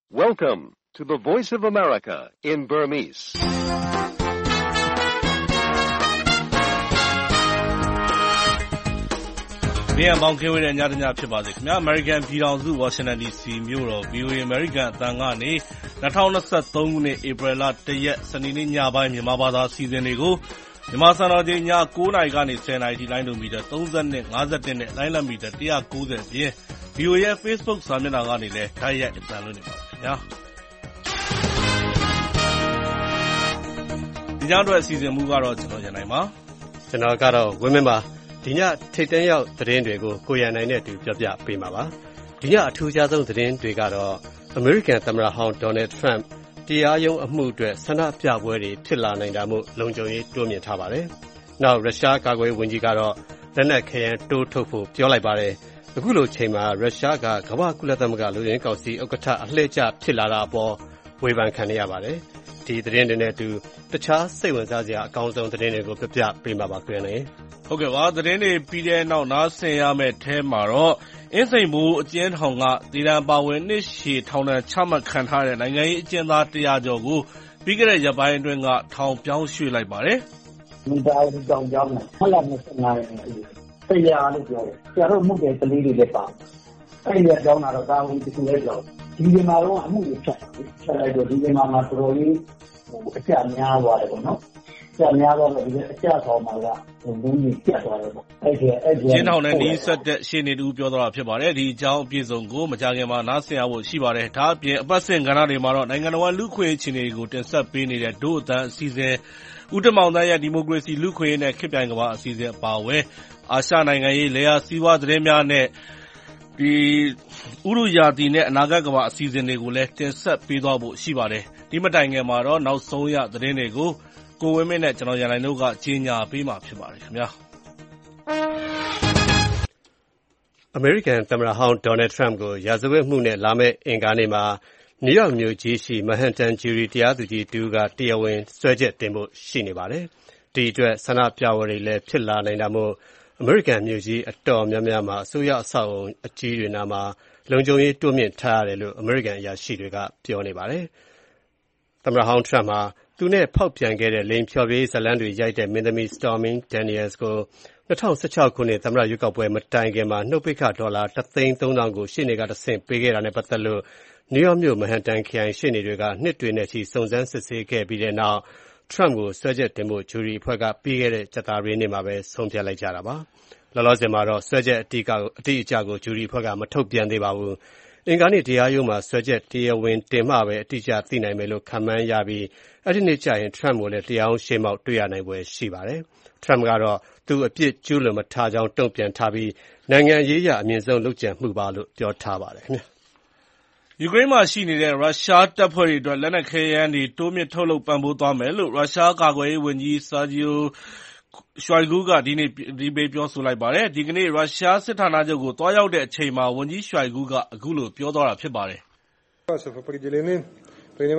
Welcome to the Voice of America in Burmese. ။မြန်ပေါင်းကင်းဝေးတဲ့ညတညဖြစ်ပါစေခင်ဗျာ။ American ပြည်ထောင်စု Washington DC မြို့တော် VOA American အသံကနေ2023ခုနှစ် ဧပြီလ1ရက်စနေနေ့ညပိုင်းမြန်မာဘာသာအစီအစဉ်တွေကိုမြန်မာစံတော်ချိန်ည9:00နာရီကနေ10:00နာရီထိလိုင်းဒိုမီတာ30နဲ့51နဲ့လိုင်းလံမီတာ190အပြင် VOA ရဲ့ Facebook စာမျက်နှာကနေလည်းတိုက်ရိုက်အသံလွှင့်နေပါခင်ဗျာ။ဒီညအတွက်အစီအစဉ်မူကတော့ကျွန်တော်ရန်နိုင်ပါ။ကျွန်တော်ကတော့ဝင်းမင်းပါ။ဒီညထိတ်တန့်ရောက်သတင်းတွေကိုကိုရန်နိုင်နဲ့တူပြောပြပေးမှာပါ။ဒီညအထူးခြားဆုံးသတင်းတွေကတော့ American သမ္မတဟောင်း Donald Trump တရားရုံးအမှုအတွက်ဆန္ဒပြပွဲတွေဖြစ်လာနိုင်တာမို့လုံခြုံရေးတိုးမြှင့်ထားပါတယ်။နောက်ရုရှားကာကွယ်ရေးဝန်ကြီးကတော့လက်နက်ခဲယမ်းတိုးထုတ်ဖို့ပြောလိုက်ပါတယ်။အခုလိုချိန်မှာရုရှားကကမ္ဘာ့ကုလသမဂ္ဂလူ့ရင်းကောင်စီဥက္ကဋ္ဌအလှည့်ကျဖြစ်လာတာအပေါ်ဝေဖန်ခံနေရပါတယ်။ဒီသတင်းတွေနဲ့အတူတခြားစိတ်ဝင်စားစရာအကောင်းဆုံးသတင်းတွေကိုပြပြပေးမှာပါခင်ဗျာ။ဟုတ်ကဲ့ပါသတင်းတွေပြီးတဲ့နောက်နားဆင်ရမယ့်အဲမှာတော့အင်းစိန်ဘိုးအကျဉ်းထောင်ကဒေသပါဝင်နှစ်ရှည်ထောင်ဒဏ်ချမှတ်ခံထားတဲ့နိုင်ငံရေးအကျဉ်းသား100ကျော်ကိုပြီးခဲ့တဲ့ရက်ပိုင်းအတွင်းကထောင်ပြောင်းရွှေ့လိုက်ပါတယ်။မိသားစုတောင်ကြောင်းနဲ့ဆက်လက်25ရက်နဲ့တရားလို့ပြောတယ်။ဆရာတို့မှုတဲ့ကလေးတွေလည်းပါ။အဲ့ဒီကြောင်းတော့တာဝန်တစ်ခုလည်းပြောဒီဒီမှာတော့အမှုတွေဖြတ်လိုက်တော့ဒီဒီမှာတော်တော်လေးအကျများသွားတယ်ပေါ့နော်။ကျများတော့ဒီအကျဆောင်မှာကလူကြီးပြတ်သွားတယ်ပေါ့အဲ့ဒီကျင်းထောင်နဲ့နီးစပ်တဲ့ရှေ့နေတူပြောသွားတာဖြစ်ပါတယ်ဒီအကြောင်းအပြည့်စုံကိုမကြခင်မှာနားဆင်ရဖို့ရှိပါတယ်ဒါအပြင်အပတ်စဉ်ကဏ္ဍတွေမှာတော့နိုင်ငံတော်လူ့ခွင့်အခြေအနေကိုတင်ဆက်ပေးနေတဲ့ဒို့အတန်းအစီအစဉ်ဦးတမောင်တန်းရဲ့ဒီမိုကရေစီလူ့ခွင့်ရေးနဲ့ခေတ်ပြိုင်ကမ္ဘာအစီအစဉ်အပါအဝင်အာရှနိုင်ငံရေးလေယာစီးပွားသတင်းများနဲ့ဒီဥရုယာတီနဲ့အနာဂတ်ကမ္ဘာအစီအစဉ်တွေကိုလည်းတင်ဆက်ပေးသွားဖို့ရှိပါတယ်ဒီမတိုင်ခင်မှာတော့နောက်ဆုံးရသတင်းတွေကိုကိုဝင်းမင်းနဲ့ကျွန်တော်ရန်နိုင်တို့ကကြီးညာပေးမှာဖြစ်ပါတယ်ခင်ဗျာ။ American သမ္မတဟောင်း Donald Trump ကိုရာဇဝတ်မှုနဲ့လာမယ့်အင်္ဂါနေ့မှာနယူးယောက်မြို့ကြီးရှိ Manhattan ဂျူရီတရားသူကြီးတူကတရားဝင်စွဲချက်တင်ဖို့ရှိနေပါတယ်။ဒီအတွက်ဆန္ဒပြပွဲတွေလည်းဖြစ်လာနိုင်တာမို့ American မြို့ကြီးအတော်များများမှာအစိုးရအဆောက်အအုံအကြီးတွေနားမှာလုံခြုံရေးတိုးမြှင့်ထားရတယ်လို့ American အရာရှိတွေကပြောနေပါတယ်။သမ္မတဟောင်း Trump ဟာသူနဲ့ဖောက်ပြန်ခဲ့တဲ့လိင်ဖျော်ဖြေရေးဇာတ်လမ်းတွေရိုက်တဲ့မင်းသမီး Stormy Daniels ကို2016ခုနှစ်သမ္မတရွေးကောက်ပွဲမတိုင်ခင်မှာနှုတ်ပိတ်ခဒေါ်လာ1,300,000ကိုရှေ့နေကတဆင့်ပေးခဲ့တာနဲ့ပတ်သက်လို့နယူးယောက်မြို့ Manhattan ခရိုင်ရှေ့နေတွေကနှစ်တွေနဲ့ချီစုံစမ်းစစ်ဆေးခဲ့ပြီးတဲ့နောက် Trump ကိုစွဲချက်တင်ဖို့ဂျူရီအဖွဲ့ကပြီးခဲ့တဲ့ကြာသပတေးနေ့မှာပဲဆုံးဖြတ်လိုက်ကြတာပါ။လောလောဆယ်မှာတော့စွဲချက်အတိအကျကိုဂျူရီအဖွဲ့ကမထုတ်ပြန်သေးပါဘူး။အင်္ဂါနေ့တရားရုံးမှာစွဲချက်တရားဝင်တင်မှပဲအတိအကျသိနိုင်မယ်လို့ခန့်မှန်းရပြီးအဲ့ဒီနေ့ကျရင် Trump ကိုလည်းတရားရုံးရှေ့မှောက်တွေ့ရနိုင်ဖွယ်ရှိပါတယ်။ Trump ကတော့သူအပြစ်ကျူးလွန်မထားကြောင်းတုံ့ပြန်ထားပြီးနိုင်ငံရေးအရအမြင့်ဆုံးလုပ်ကြံမှုပါလို့ပြောထားပါတယ်ခင်ဗျာ။ယူကရိန်းမှာရှိနေတဲ့ရုရှားတပ်ဖွဲ့တွေအတွက်လက်နက်ခဲယမ်းတွေတိုးမြင့်ထုတ်လုပ်ပံ့ပိုးသွားမယ်လို့ရုရှားကာကွယ်ရေးဝန်ကြီး Sergei Shoigu ကဒီနေ့ပြောဆိုလိုက်ပါတယ်။ဒီကနေ့ရုရှားစစ်ဌာနချုပ်ကိုတွားရောက်တဲ့အချိန်မှာဝန်ကြီး Shoigu ကအခုလိုပြောသွားတာဖြစ်ပါတယ်။ဘယ်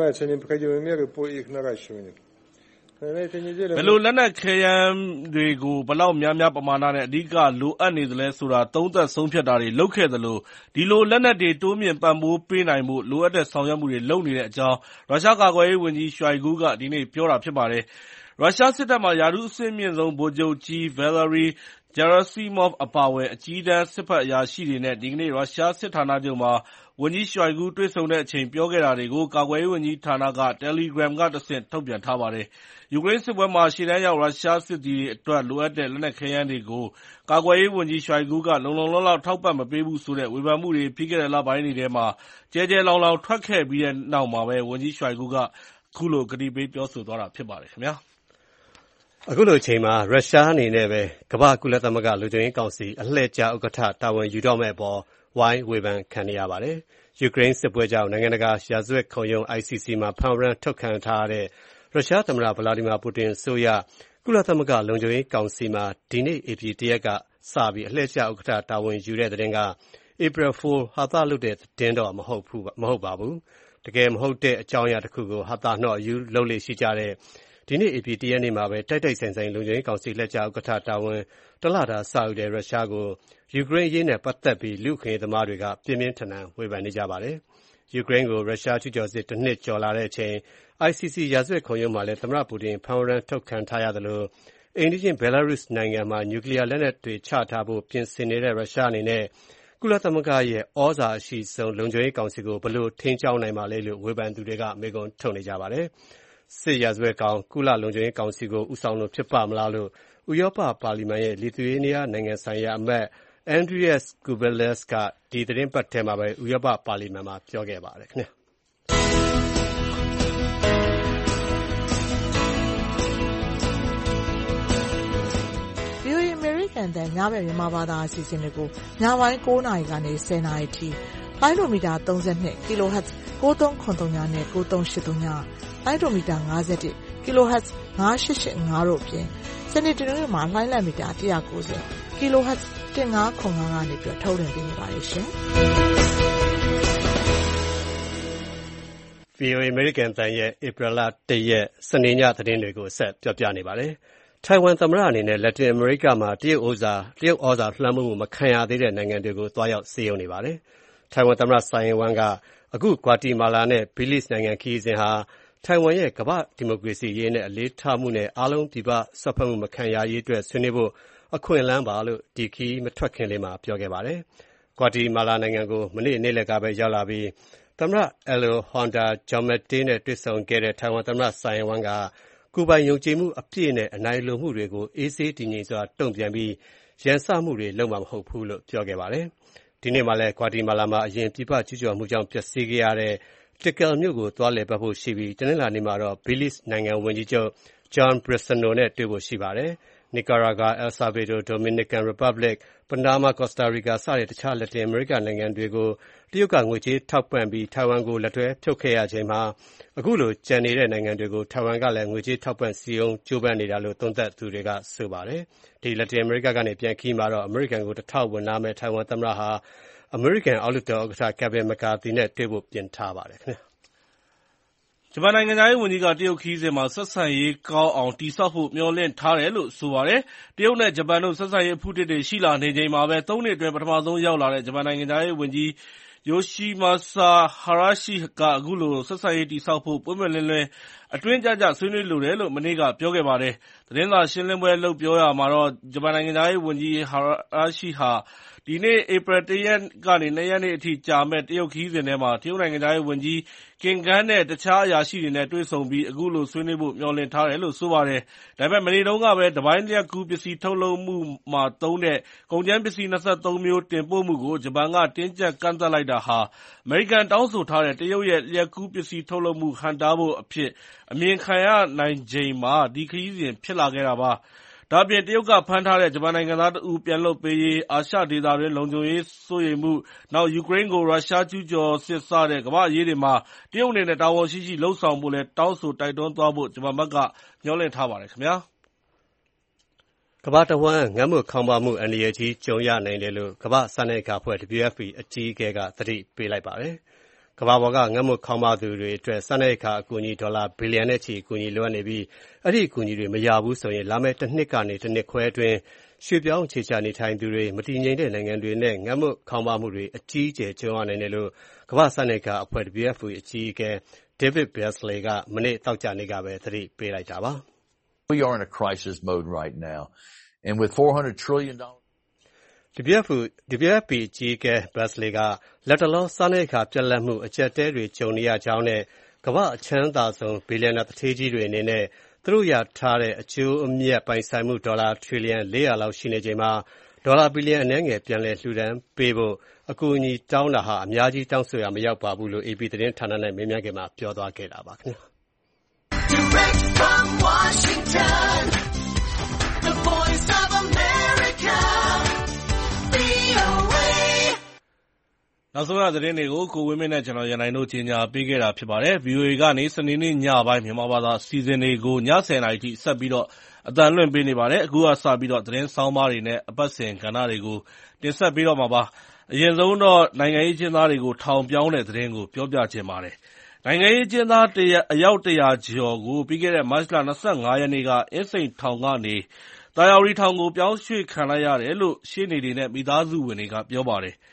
လိုလက်နက်ခဲယမ်းတွေကိုဘယ်လောက်များများပမာဏနဲ့အဓိကလိုအပ်နေသလဲဆိုတာသုံးသပ်ဆုံးဖြတ်တာတွေလုပ်ခဲ့သလိုဒီလိုလက်နက်တွေတိုးမြင့်ပံ့ပိုးပေးနိုင်ဖို့လိုအပ်တဲ့ဆောင်ရွက်မှုတွေလုပ်နေတဲ့အကြောင်းရုရှားကာကွယ်ရေးဝန်ကြီး Shoigu ကဒီနေ့ပြောတာဖြစ်ပါတယ်။ရုရှားစစ်တပ်မှာရာထူးအဆင့်မြင့်ဆုံးဗိုလ်ချုပ်ကြီး Valery Gerasimov အပါအဝင်အကြီးတန်းစစ်ဘက်အရာရှိတွေနဲ့ဒီကနေ့ရုရှားစစ်ဌာနချုပ်မှာဝန်ကြီး Shoigu တွေ့ဆုံတဲ့အချိန်ပြောခဲ့တာတွေကိုကာကွယ်ရေးဝန်ကြီးဌာနက Telegram ကတဆင့်ထုတ်ပြန်ထားပါတယ်။ယူကရိန်းစစ်ပွဲမှာရှေ့တန်းရောက်ရုရှားစစ်သည်တွေအတွက်လိုအပ်တဲ့လက်နက်ခဲယမ်းတွေကိုကာကွယ်ရေးဝန်ကြီး Shoigu ကလုံလုံလောက်လောက်ထောက်ပံ့မပေးဘူးဆိုတဲ့ဝေဖန်မှုတွေပြီးခဲ့တဲ့လပိုင်းတွေထဲမှာကျဲကျဲလောင်လောင်ထွက်ခဲ့ပြီးတဲ့နောက်မှာပဲဝန်ကြီး Shoigu ကအခုလိုကတိပေးပြောဆိုသွားတာဖြစ်ပါတယ်ခင်ဗျာ။အခုလိုအချိန်မှာရုရှားအနေနဲ့ပဲကမ္ဘာ့ကုလသမဂ္ဂလူ့အခွင့်အရေးကောင်စီအလှည့်ကျဥက္ကဋ္ဌတာဝန်ယူတော့မယ့်အပေါ်ဝိုင်းဝေဖန်ခံနေရပါတယ်။ယူကရိန်းစစ်ပွဲကြောင့်နိုင်ငံတကာရာဇဝတ်ခုံရုံး ICC မှာဖမ်းဝရမ်းထုတ်ခံထားရတဲ့ရုရှားသမ္မတဗလာဒီမာပူတင်အစိုးရကုလသမဂ္ဂလုံခြုံရေးကောင်စီမှာဒီနေ့ဧပြီ1ရက်ကစပြီးအလှည့်ကျဥက္ကဋ္ဌတာဝန်ယူတဲ့သတင်းက April Fool ဟာသလုပ်တဲ့သတင်းတော့မဟုတ်ပါဘူး။တကယ်မဟုတ်တဲ့အကြောင်းအရာတစ်ခုကိုဟာသနှော့အယူလုပ်လေ့ရှိကြတဲ့ဒီနေ့ဧပြီ1ရက်နေ့မှာပဲတိုက်တိုက်ဆိုင်ဆိုင်လုံခြုံရေးကောင်စီလက်ကျဥက္ကဋ္ဌတာဝန်တလတာစယူတဲ့ရုရှားကိုယူကရိန်းအရေးနဲ့ပတ်သက်ပြီးလူ့အခွင့်အရေးသမားတွေကပြင်းပြင်းထန်ထန်ဝေဖန်နေကြပါတယ်။ယူကရိန်းကိုရုရှားကျူးကျော်စစ်1 နှစ်ကျော်လာတဲ့အချိန် ICC ရာဇဝတ်ခုံရုံးမှာလည်းသမ္မတပူတင်ဖမ်းဝရမ်းထုတ်ခံထားရသလိုအိမ်နီးချင်းဘယ်လာရုစ်နိုင်ငံမှာနျူကလီးယားလက်နက်တွေချထားဖို့ပြင်ဆင်နေတဲ့ရုရှားအနေနဲ့ကုလသမဂ္ဂရဲ့ဩဇာအရှိဆုံးလုံခြုံရေးကောင်စီကိုဘယ်လိုထိန်းကျောင်းနိုင်မှာလဲလို့ဝေဖန်သူတွေကမေးခွန်းထုတ်နေကြပါတယ်။စစ်ရာဇဝတ်ကောင်ကုလလုံခြုံရေးကောင်စီကိုဦးဆောင်လို့ဖြစ်ပါမလားလို့ဥရောပပါလီမန်ရဲ့လီသူယေးနီးယားနိုင်ငံဆိုင်ရာအမတ် Andrius Kubilius ကဒီသတင်းပတ်ထဲမှာပဲဥရောပပါလီမန်မှာပြောခဲ့ပါတယ်ခင်ဗျာ။ VOA American တန်ညဘက်မြန်မာဘာသာအစီအစဉ်တွေကိုညပိုင်း9နာရီကနေ10နာရီထိလိုင်းဒိုမီတာ32 kHz 9393နဲ့9383ညလိုင်းဒိုမီတာ51 kHz 9885တို့အပြင်စနေတနင်္ဂနွေမှာလိုင်းလံမီတာ190 kHz 1505ကနေပြီးထုတ်လွှင့်ပေးနေပါတယ်ရှင်။ VOA American တန်ရဲ့ဧပြီလ1ရက်စနေညသတင်းတွေကိုဆက်ပြောပြနေပါတယ်။ထိုင်ဝမ်သမ္မတအနေနဲ့လက်တင်အမေရိကမှာတရုတ်ဩဇာလွှမ်းမိုးမှုမခံရသေးတဲ့နိုင်ငံတွေကိုသွားရောက်စည်းရုံးနေပါတယ်။ထိုင်ဝမ်သမ္မတဆိုင်ဝမ်ကအခုဂွါတီမာလာနဲ့ဘီလစ်နိုင်ငံခရီးစဉ်ဟာထိုင်ဝမ်ရဲ့ကမ္ဘာ့ဒီမိုကရေစီရေးနဲ့အလေးထားမှုနဲ့အားလုံးပြည်ပစွက်ဖက်မှုမခံရရေးအတွက်ဆွေးနွေးဖို့အခွင့်အလမ်းပါလို့ဒီခရီးမထွက်ခင်လေးမှာပြောခဲ့ပါတယ်။ဂွါတီမာလာနိုင်ငံကိုမနေ့နေ့လည်ကပဲရောက်လာပြီးသမ္မတ Alejandro Giammattei နဲ့တွေ့ဆုံခဲ့တဲ့ထိုင်ဝမ်သမ္မတဆိုင်ဝမ်ကကိုယ်ပိုင်ယုံကြည်မှုအပြည့်နဲ့အနိုင်လိုမှုတွေကိုအေးဆေးတည်ငြိမ်စွာတုံ့ပြန်ပြီးရန်စမှုတွေလုပ်မှာမဟုတ်ဘူးလို့ပြောခဲ့ပါတယ်။ဒီနေ့မှလည်းဂွါတီမာလာမှာအရင်ပြည်ပကျူးကျော်မှုကြောင့်ပျက်စီးခဲ့ရတဲ့Tikal မြို့ကိုသွားလည်ပတ်ဖို့ရှိပြီးတနင်္လာနေ့မှာတော့ဘီလစ်နိုင်ငံဝန်ကြီးချုပ် John Bracero နဲ့တွေ့ဖို့ရှိပါတယ်။ Nicaragua, El Salvador, Dominican Republic, Panama, Costa Rica စတဲ့တခြားလက်တင်အမေရိကနိုင်ငံတွေကိုတရုတ်ကငွေကြေးထောက်ပံ့ပြီးထိုင်ဝမ်ကိုလက်တွဲဖြုတ်ခဲ့ရချိန်မှာအခုလိုကျန်နေတဲ့နိုင်ငံတွေကိုထိုင်ဝမ်ကလည်းငွေကြေးထောက်ပံ့စည်းရုံးကြိုးပမ်းနေတာလို့သုံးသပ်သူတွေကဆိုပါတယ်။ဒီလက်တင်အမေရိကကနေပြန်ခီးမှာတော့အမေရိကန်ကိုတထောက်ဝင်လာမဲ့ထိုင်ဝမ်သမ္မတဟာအမေရိကန်အောက်လွှတ်တော်ဥက္ကဋ္ဌ Kevin McCarthy နဲ့တွေ့ဖို့ပြင်ထားပါတယ်ခင်ဗျာ။ဂျပန်နိုင်ငံသားရေးဝန်ကြီးကတရုတ်ခရီးစဉ်မှာဆက်ဆံရေးကောင်းအောင်တည်ဆောက်ဖို့မျှော်လင့်ထားတယ်လို့ဆိုပါတယ်။တရုတ်နဲ့ဂျပန်တို့ဆက်ဆံရေးအဖုတစ်တွေရှိလာနေချိန်မှာပဲ3နှစ်အတွင်းပထမဆုံးရောက်လာတဲ့ဂျပန်နိုင်ငံသားရေးဝန်ကြီးYoshimasa Hayashi ကအခုလိုဆက်ဆံရေးတည်ဆောက်ဖို့ပွင့်ပွင့်လင်းလင်းအတွင်းကျကျဆွေးနွေးလိုတယ်လို့မနေ့ကပြောခဲ့ပါတယ်။သတင်းစာရှင်းလင်းပွဲလုပ်ပြောရမှာတော့ဂျပန်နိုင်ငံသားရေးဝန်ကြီး Hayashi ဟာဒီနေ့ဧပြီ1ရက်ကနေ2ရက်နေ့အထိကြာမယ့်တရုတ်ခရီးစဉ်ထဲမှာတရုတ်နိုင်ငံသားရေးဝန်ကြီးကင်ဂန်းနဲ့တခြားအရာရှိတွေနဲ့တွေ့ဆုံပြီးအခုလိုဆွေးနွေးဖို့မျှော်လင့်ထားတယ်လို့ဆိုပါတယ်။ဒါပေမဲ့မနေ့တုန်းကပဲတပိုင်းလျှပ်ကူးပစ္စည်းထုတ်လုပ်မှုမှာသုံးတဲ့ကုန်ကြမ်းပစ္စည်း23မျိုးတင်ပို့မှုကိုဂျပန်ကတင်းကျပ်ကန့်သတ်လိုက်တာဟာအမေရိကန်တောင်းဆိုထားတဲ့တရုတ်ရဲ့လျှပ်ကူးပစ္စည်းထုတ်လုပ်မှုဟန့်တားဖို့အဖြစ်အမြင်ခံရနိုင်ချိန်မှာဒီခရီးစဉ်ဖြစ်လာခဲ့တာပါ။ဒါ့အပြင်တရုတ်ကဖမ်းထားတဲ့ဂျပန်နိုင်ငံသားတဦးပြန်လွှတ်ပေးရေးအာရှဒေသတွင်းလုံခြုံရေးစိုးရိမ်မှုနောက်ယူကရိန်းကိုရုရှားကျူးကျော်စစ်စတဲ့ကမ္ဘာ့အရေးတွေမှာတရုတ်အနေနဲ့တာဝန်ရှိရှိလုပ်ဆောင်ဖို့လည်းတောင်းဆိုတိုက်တွန်းသွားဖို့ဂျပန်ဘက်ကမျှော်လင့်ထားပါတယ်ခင်ဗျာ။ကမ္ဘာတဝန်းငတ်မွတ်ခေါင်းပါးမှုအန္တရာယ်ကြီးကြုံရနိုင်တယ်လို့ကမ္ဘာ့စားနပ်ရိက္ခာအဖွဲ့ WFP အကြီးအကဲကသတိပေးလိုက်ပါတယ်။ကမ္ဘာပေါ်ကငတ်မွတ်ခေါင်းပါးသူတွေအတွက်စားနပ်ရိက္ခာအကူအညီဒေါ်လာဘီလီယံနဲ့ချီအကူအညီလိုအပ်နေပြီးအဲ့ဒီအကူအညီတွေမရဘူးဆိုရင်လာမယ့်တစ်နှစ်ကနေတစ်နှစ်ခွဲအတွင်းရွှေ့ပြောင်းအခြေချနေထိုင်သူတွေမတည်ငြိမ်တဲ့နိုင်ငံတွေနဲ့ငတ်မွတ်ခေါင်းပါးမှုတွေအကြီးအကျယ်ကြုံရနိုင်တယ်လို့ကမ္ဘာ့စားနပ်ရိက္ခာအဖွဲ့ WFP အကြီးအကဲ David Beasley ကမနေ့သောကြာနေ့ကပဲသတိပေးလိုက်တာပါ။ We are in a crisis mode right now and with $400 trillion WFP အကြီးအကဲ Beasley ကလက်တလောစားနပ်ရိက္ခာပြတ်လတ်မှုအကျပ်တဲတွေကြုံနေရကြောင်းနဲ့ကမ္ဘာအချမ်းသာဆုံးဘီလီယံနာသူဌေးကြီးတွေအနေနဲ့သူတို့ရထားတဲ့အကျိုးအမြတ်ပိုင်ဆိုင်မှုဒေါ်လာထရီလီယံ400လောက်ရှိနေချိန်မှာဒေါ်လာဘီလီယံအနည်းငယ်ပြန်လည်လှူဒန်းပေးဖို့အကူအညီတောင်းတာဟာအများကြီးတောင်းဆိုရမရောက်ပါဘူးလို့ AP သတင်းဌာနနဲ့မေးမြန်းခန်းမှာပြောသွားခဲ့တာပါခင်ဗျာ Direct from Washington The Voice of America VOA နောက်ဆုံးရသတင်းတွေကိုကိုဝင်းမင်းနဲ့ကျွန်တော်ရန်နိုင်တို့ကြီးညာပေးခဲ့တာဖြစ်ပါတယ် VOA ကနေစနေနေ့ညပိုင်းမြန်မာဘာသာစီစဉ်တွေကိုည10:00နာရီထိဆက်ပြီးတော့အသံလွှင့်ပေးနေပါတယ်အခုကစပြီးတော့သတင်းဆောင်းပါးတွေနဲ့အပတ်စဉ်ကဏ္ဍတွေကိုတင်ဆက်ပေးတော့မှာပါအရင်ဆုံးတော့နိုင်ငံရေးကျင်းသားတွေကိုထောင်ပြောင်းတဲ့သတင်းကိုပြောပြချင်ပါတယ်နိုင်ငံရေးကျင်းသားအယောက်100ကျော်ကိုပြီးခဲ့တဲ့မတ်လ25ရက်နေ့ကအင်းစိန်ထောင်ကနေတာယာဝတီထောင်ကိုပြောင်းရွှေ့ခံလိုက်ရတယ်လို့ရှေ့နေတွေနဲ့မိသားစုဝင်တွေကပြောပါတယ်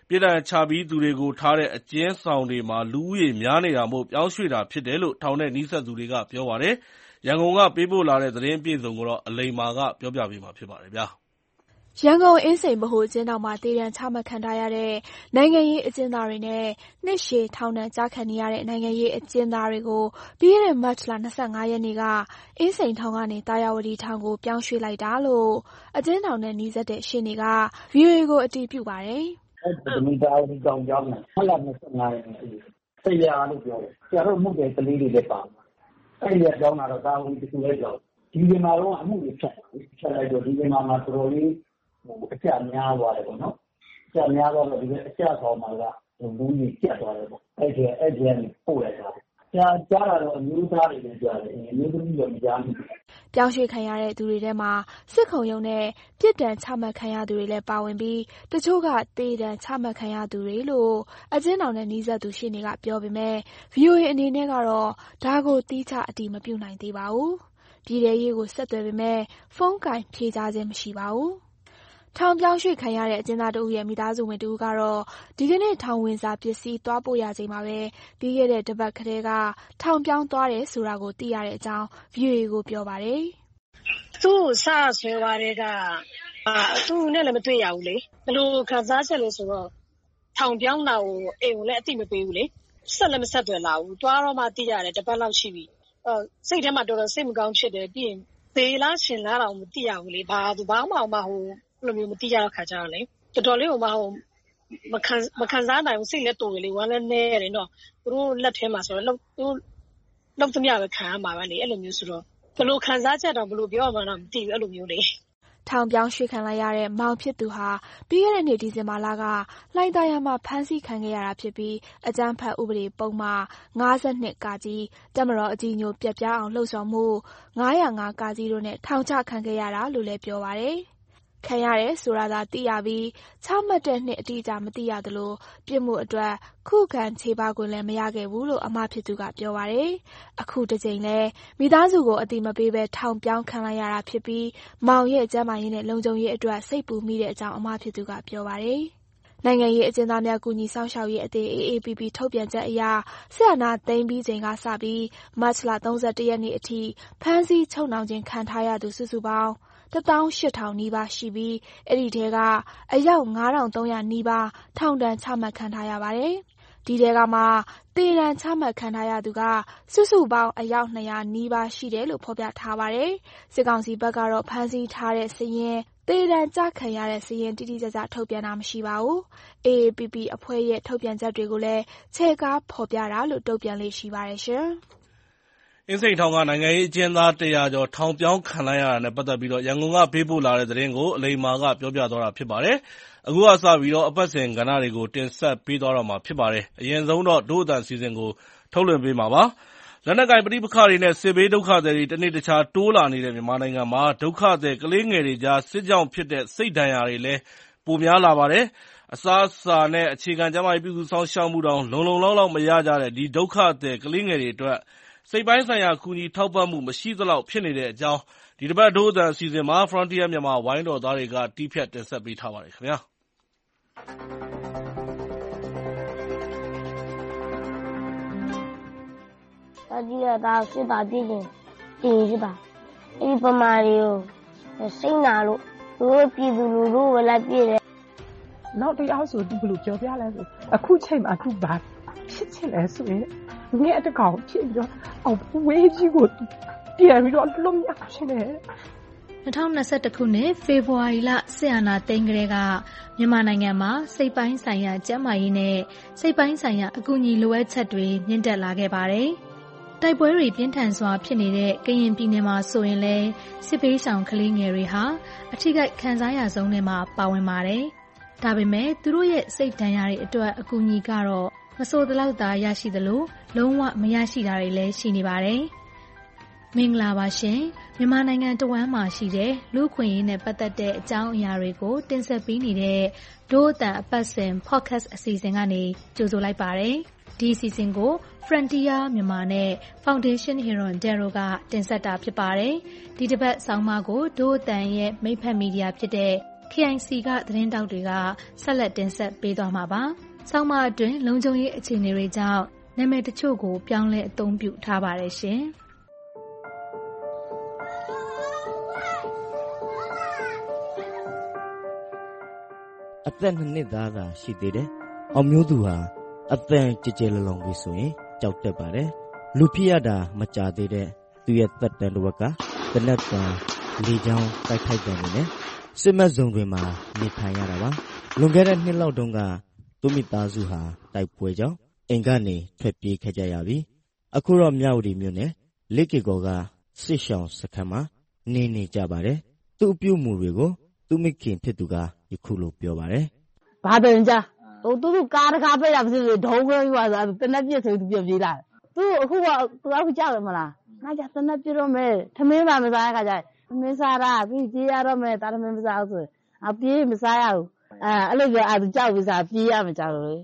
ပြစ်ဒဏ်ချပြီးသူတွေကိုထားတဲ့အကျဉ်းဆောင်တွေမှာလူဦးရေများနေတာမို့ပြောင်းရွှေ့တာဖြစ်တယ်လို့ထောင်နဲ့နီးစပ်သူတွေကပြောပါတယ်။ရန်ကုန်ကပေးပို့လာတဲ့သတင်းအပြည့်အစုံကိုအလိမ္မာကပြောပြပေးမှာဖြစ်ပါတယ်ဗျာ။ရန်ကုန်အင်းစိန်ဗဟိုအကျဉ်းထောင်မှာသေဒဏ်ချမှတ်ခံထားရတဲ့နိုင်ငံရေးအကျဉ်းသားတွေနဲ့နှစ်ရှည်ထောင်ဒဏ်ကျခံနေရတဲ့နိုင်ငံရေးအကျဉ်းသားတွေကိုပြီးခဲ့တဲ့မတ်လ 25 ရက်နေ့ကအင်းစိန်ထောင်ကနေသာယာဝတီထောင်ကိုပြောင်းရွှေ့လိုက်တာလို့အကျဉ်းထောင်နဲ့နီးစပ်တဲ့ရှေ့နေက VOA ကိုအတည်ပြုပါတယ်။ဒီသာယာဝတီထောင်ကြောင်းနဲ့မတ်လ 25 ရက်နေ့100လို့ပြောတယ်။ဆရာတို့မှုတဲ့ကလေးတွေလည်းပါမှာ။အဲ့ဒီကြောင်းတော့သာယာဝတီတစ်ခုလည်းကြောင်းဒီဒီမှာတော့အမှုတွေဖြတ်လိုက်တော့ဒီဒီမှာတော်တော်လေးအကျများသွားတယ်ပေါ့နော်အကျများသွားတော့ဒီအကျဆောင်မှာကလူကြီးကျက်သွားတယ်ပေါ့အဲ့ဒီကနေပို့လိုက်တာကြားတာတော့အမျိုးသားတွေလည်းကြားတယ်အမျိုးသမီးတွေကြားတယ်ပြောင်းရွှေ့ခံရတဲ့သူတွေထဲမှာစစ်ခုံရုံးနဲ့ပြစ်ဒဏ်ချမှတ်ခံရသူတွေလည်းပါဝင်ပြီးတချို့ကသေဒဏ်ချမှတ်ခံရသူတွေလို့အကျဉ်းထောင်နဲ့နီးစပ်သူရှေ့နေကပြောပေမဲ့ VOA အနေနဲ့ကတော့ဒါကိုသီးခြားအတည်မပြုနိုင်သေးပါဘူးပြည်ထရေးကိုဆက်သွယ်ပေမဲ့ဖုန်းကင်ဖြေကြားခြင်းမရှိပါဘူးထောင်ပြောင်းရွှေ့ခံရတဲ့အကျဉ်းသားတဦးရဲ့မိသားစုဝင်တဦးကတော့ဒီကနေ့ထောင်ဝင်စာပစ္စည်းသွားပို့ရချိန်မှာပဲပြီးခဲ့တဲ့တပတ်ကတည်းကထောင်ပြောင်းသွားတယ်ဆိုတာကိုသိရတဲ့အကြောင်း VOA ကိုပြောပါတယ်။သူ့စဆွဲသွားတဲ့ကသူ့နဲ့လည်းမတွေ့ရဘူးလေ။ဘယ်လိုခံစားချက်လဲဆိုတော့ထောင်ပြောင်းတာကိုအိမ်ကိုလည်းအသိမပေးဘူးလေ။ဆက်လည်းမဆက်သွယ်လာဘူး။သွားတော့မှသိရတယ်တပတ်လောက်ရှိပြီ။စိတ်ထဲမှာတော်တော်စိတ်မကောင်းဖြစ်တယ်ပြီးရင်သေလားရှင်လားတော့မသိရဘူးလေ။ဘာမှလိုမျိုးမသိရတဲ့ခါကျတော့လေတော်တော်လေးကိုမခံစားနိုင်ဘူးစိတ်လည်းတိုးတယ်လေဝမ်းလည်းနဲတယ်နော်သူတို့လက်ထဲမှာဆိုတော့လောက်သမျှပဲခံရမှာပဲလေအဲ့လိုမျိုးဆိုတော့ဘယ်လိုခံစားချက်တော့ဘယ်လိုပြောမှန်းတော့မသိဘူးအဲ့လိုမျိုးလေထောင်ပြောင်းရွှေ့ခံလိုက်ရတဲ့မောင်ဖြစ်သူဟာပြီးခဲ့တဲ့နှစ်ဒီဇင်ဘာလကလှိုင်သာယာမှာဖမ်းဆီးခံခဲ့ရတာဖြစ်ပြီးအကြမ်းဖက်ဥပဒေပုံမှန်52 ကကြီးတပ်မတော်အကြီးအညိုပြက်ပြားအောင်လှုံ့ဆော်မှု905 ကကြီးတို့နဲ့ထောင်ချခံခဲ့ရတာလို့လည်းပြောပါတယ်ခံရတယ်ဆိုတာသာသိရပြီးချမှတ်တဲ့နှစ်အတိအကျမသိရသလိုပြစ်မှုအတွက်ခုခံချေပခွင့်လည်းမရခဲ့ဘူးလို့အမဖြစ်သူကပြောပါတယ်။အခုတစ်ကြိမ်လဲမိသားစုကိုအတိမပေးဘဲထောင်ပြောင်းခံလိုက်ရတာဖြစ်ပြီးမောင်ရဲ့ကျန်းမာရေးနဲ့လုံခြုံရေးအတွက်စိတ်ပူမိတဲ့အကြောင်းအမဖြစ်သူကပြောပါတယ်။နိုင်ငံရေးအကျဉ်းသားများကူညီစောင့်ရှောက်ရေးအသင်း AAPP ထုတ်ပြန်ချက်အရစစ်အာဏာသိမ်းပြီးချိန်ကစပြီးမတ်လ 31 ရက်နေ့အထိဖမ်းဆီးချုပ်နှောင်ခြင်းခံထားရသူစုစုပေါင်း18000 နီးပါးရှိပြီးအဲ့ဒီထဲကအယောက်9300 နီးပါးထောင်ဒဏ်ချမှတ်ခံထားရပါတယ်။ဒီထဲကမှသေဒဏ်ချမှတ်ခံထားရသူကစုစုပေါင်းအယောက်200 နီးပါးရှိတယ်လို့ဖော်ပြထားပါတယ်။စစ်ကောင်စီဘက်ကတော့ဖမ်းဆီးထားတဲ့စာရင်းသေဒဏ်ကျခံရတဲ့စာရင်းတိတိကျကျထုတ်ပြန်တာမရှိပါဘူး။ AAPP အဖွဲ့ရဲ့ထုတ်ပြန်ချက်တွေကိုလည်းချဲ့ကားဖော်ပြတာလို့တုံ့ပြန်လေ့ရှိပါတယ်ရှင်။အင်းစိန်ထောင်ကနိုင်ငံရေးအကျဉ်းသား100ကျော်ထောင်ပြောင်းခံလိုက်ရတာနဲ့ပတ်သက်ပြီးရန်ကုန်ကပေးပို့လာတဲ့သတင်းကိုအလိမ္မာကပြောပြသွားတာဖြစ်ပါတယ်။အခုကစပြီးအပတ်စဉ်ကဏ္ဍတွေကိုတင်ဆက်ပေးသွားတော့မှာဖြစ်ပါတယ်။အရင်ဆုံးတော့ဒို့အသံစီစဉ်ကိုထုတ်လွှင့်ပေးမှာပါ။လက်နက်ကိုင်ပဋိပက္ခတွေနဲ့စစ်ဘေးဒုက္ခသည်တွေတနေ့တခြားတိုးလာနေတဲ့မြန်မာနိုင်ငံမှာဒုက္ခသည်ကလေးငယ်တွေကြားစစ်ကြောင့်ဖြစ်တဲ့စိတ်ဒဏ်ရာတွေလည်းပိုများလာပါတယ်။အစားအစာနဲ့အခြေခံကျန်းမာရေးပြုစုစောင့်ရှောက်မှုတောင်လုံလုံလောက်မရကြတဲ့ဒီဒုက္ခသည်ကလေးငယ်တွေအတွက်စိတ်ပိုင်းဆိုင်ရာကူညီထောက်ပံ့မှုမရှိသလောက်ဖြစ်နေတဲ့အကြောင်းဒီတစ်ပတ်ဒို့အသံအစီအစဉ်မှာ Frontier မြန်မာဝိုင်းတော်သားတွေကတီးဖြတ်တင်ဆက်ပေးထားပါတယ်ခင်ဗျာ大家到是把这个顶是吧？一般嘛的，谁拿路？如果比如路我来比的。 နောက်တရားဆိုဒီဘလို့ပြောပြလဲဆိုအခုချိန်မှာသူဘာဖြစ်ချင်လဲဆိုရင်ငဲ့တကောင်ဖြစ်ပြီးတော့အောင်ဝေးကြီးကိုပြန်ပြီးတော့လုံးရဖြစ်နေ 2021ခုနှစ်ဖေဖော်ဝါရီလစစ်အာဏာသိမ်းကလေးကမြန်မာနိုင်ငံမှာစိတ်ပိုင်းဆိုင်ရာကျန်းမာရေးနဲ့စိတ်ပိုင်းဆိုင်ရာအကူအညီလိုအပ်ချက်တွေမြင့်တက်လာခဲ့ပါတယ်။တိုက်ပွဲတွေပြင်းထန်စွာဖြစ်နေတဲ့ကရင်ပြည်နယ်မှာဆိုရင်လည်းစစ်ဘေးရှောင်ကလေးငယ်တွေဟာအထိကိခံစားရဆုံးတွေမှာပါဝင်ပါတယ်။ဒါပေမဲ့သူတို့ရဲ့စိတ်ဒဏ်ရာတွေအတွက်အကူအညီကတော့မဆိုသလောက်သာရရှိသလိုလုံးဝမရရှိတာတွေလည်းရှိနေပါတယ်။မင်္ဂလာပါရှင်မြန်မာနိုင်ငံတဝန်းမှာရှိတဲ့လူ့ခွင့်ရေးနဲ့ပတ်သက်တဲ့အကြောင်းအရာတွေကိုတင်ဆက်ပေးနေတဲ့ဒို့အတန်အပတ်စဉ် podcast အစီအစဉ်ကနေကြိုဆိုလိုက်ပါတယ်။ဒီအစီအစဉ်ကို Frontier မြန်မာနဲ့ Foundation Hero Dero ကတင်ဆက်တာဖြစ်ပါတယ်။ဒီတစ်ပတ်ဆောင်းပါးကိုဒို့အတန်ရဲ့မိတ်ဖက်မီဒီယာဖြစ်တဲ့ KIC ကသတင်းတောက်တွေကဆက်လက်တင်ဆက်ပေးသွားမှာပါ။ဆောင်းပါးအတွင်းလုံခြုံရေးအခြေအနေတွေကြောင့်နာမည်တချို့ကိုပြောင်းလဲအသုံးပြုထားပါတယ်ရှင်။အသက်2 နှစ်သားသာရှိသေးတယ်။အောင်မျိုးသူဟာအသက်ကြည်ကြဲလလုံပြီဆိုရင်ကြောက်တတ်ပါတယ်။လူဖြစ်ရတာမကြသေးတဲ့သူရဲ့သက်တမ်းတစ်ဝက်ကတနက်တန်လေချောင်းတိုက်ခိုက်တယ်နဲ့စစ်မှတ်ဇုံတွေမှာနေထိုင်ရတာပါ။လွန်ခဲ့တဲ့နှစ်လောက်တုန်းကသူမိသားစုဟာတိုက်ပွဲကြောင့်အိမ်ကနေထွက်ပြေးခဲ့ကြရပြီ။အခုတော့မြောက်ရီမြို့နယ်လက်ကေကောကစစ်ရှောင်းစခန်းမှာနေကြပါတယ်။သူ့အပြုမှုတွေကိုသူမိခင်ဖြစ်သူကယခုလိုပြောပါတယ်။ဘာတယ်ကြာသူတို့ကားတကားပိတ်တာဖြစ်ဖြစ်ဒုံးခွဲပြီးသွားတနက်ပြစ်ဆိုသူပြပြေးလာ။သူအခုကသူအခုကြောက်တယ်မလား။ငါကြတနက်ပြစ်တော့မယ်ထမင်းပါမစားရခါကြထမင်းစားတာပြီးပြေးရတော့မယ်တာထမင်းမစားဘူးဆိုအပြေးမစားရဘူး။အဲ့လိုပြောသူကြောက်ပြီးစားပြေးရမှာကြောက်လို့လေ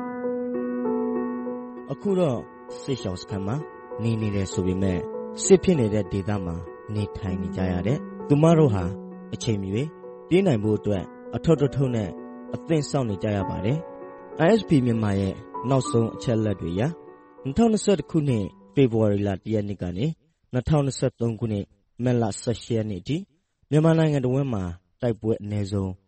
။အခုတော့စစ်ရှောင်းစခန်းမှာနေတယ်ဆိုပေမဲ့စစ်ဖြစ်နေတဲ့ဒေသမှာနေထိုင်နေကြရတဲ့သူမတို့ဟာအချိန်မီပြေးနိုင်ဖို့အတွက်အထောက်ထုံနဲ့အသင့်စောင့်နေကြရပါတယ်။ ISP မြန်မာရဲ့နောက်ဆုံးအချက်လက်တွေအရ2021ခုနှစ်ဖေဖော်ဝါရီလ1ရက်နေ့ကနေ2023ခုနှစ်မတ်လ18ရက်နေ့အထိမြန်မာနိုင်ငံတဝန်းမှာတိုက်ပွဲအနည်းဆုံး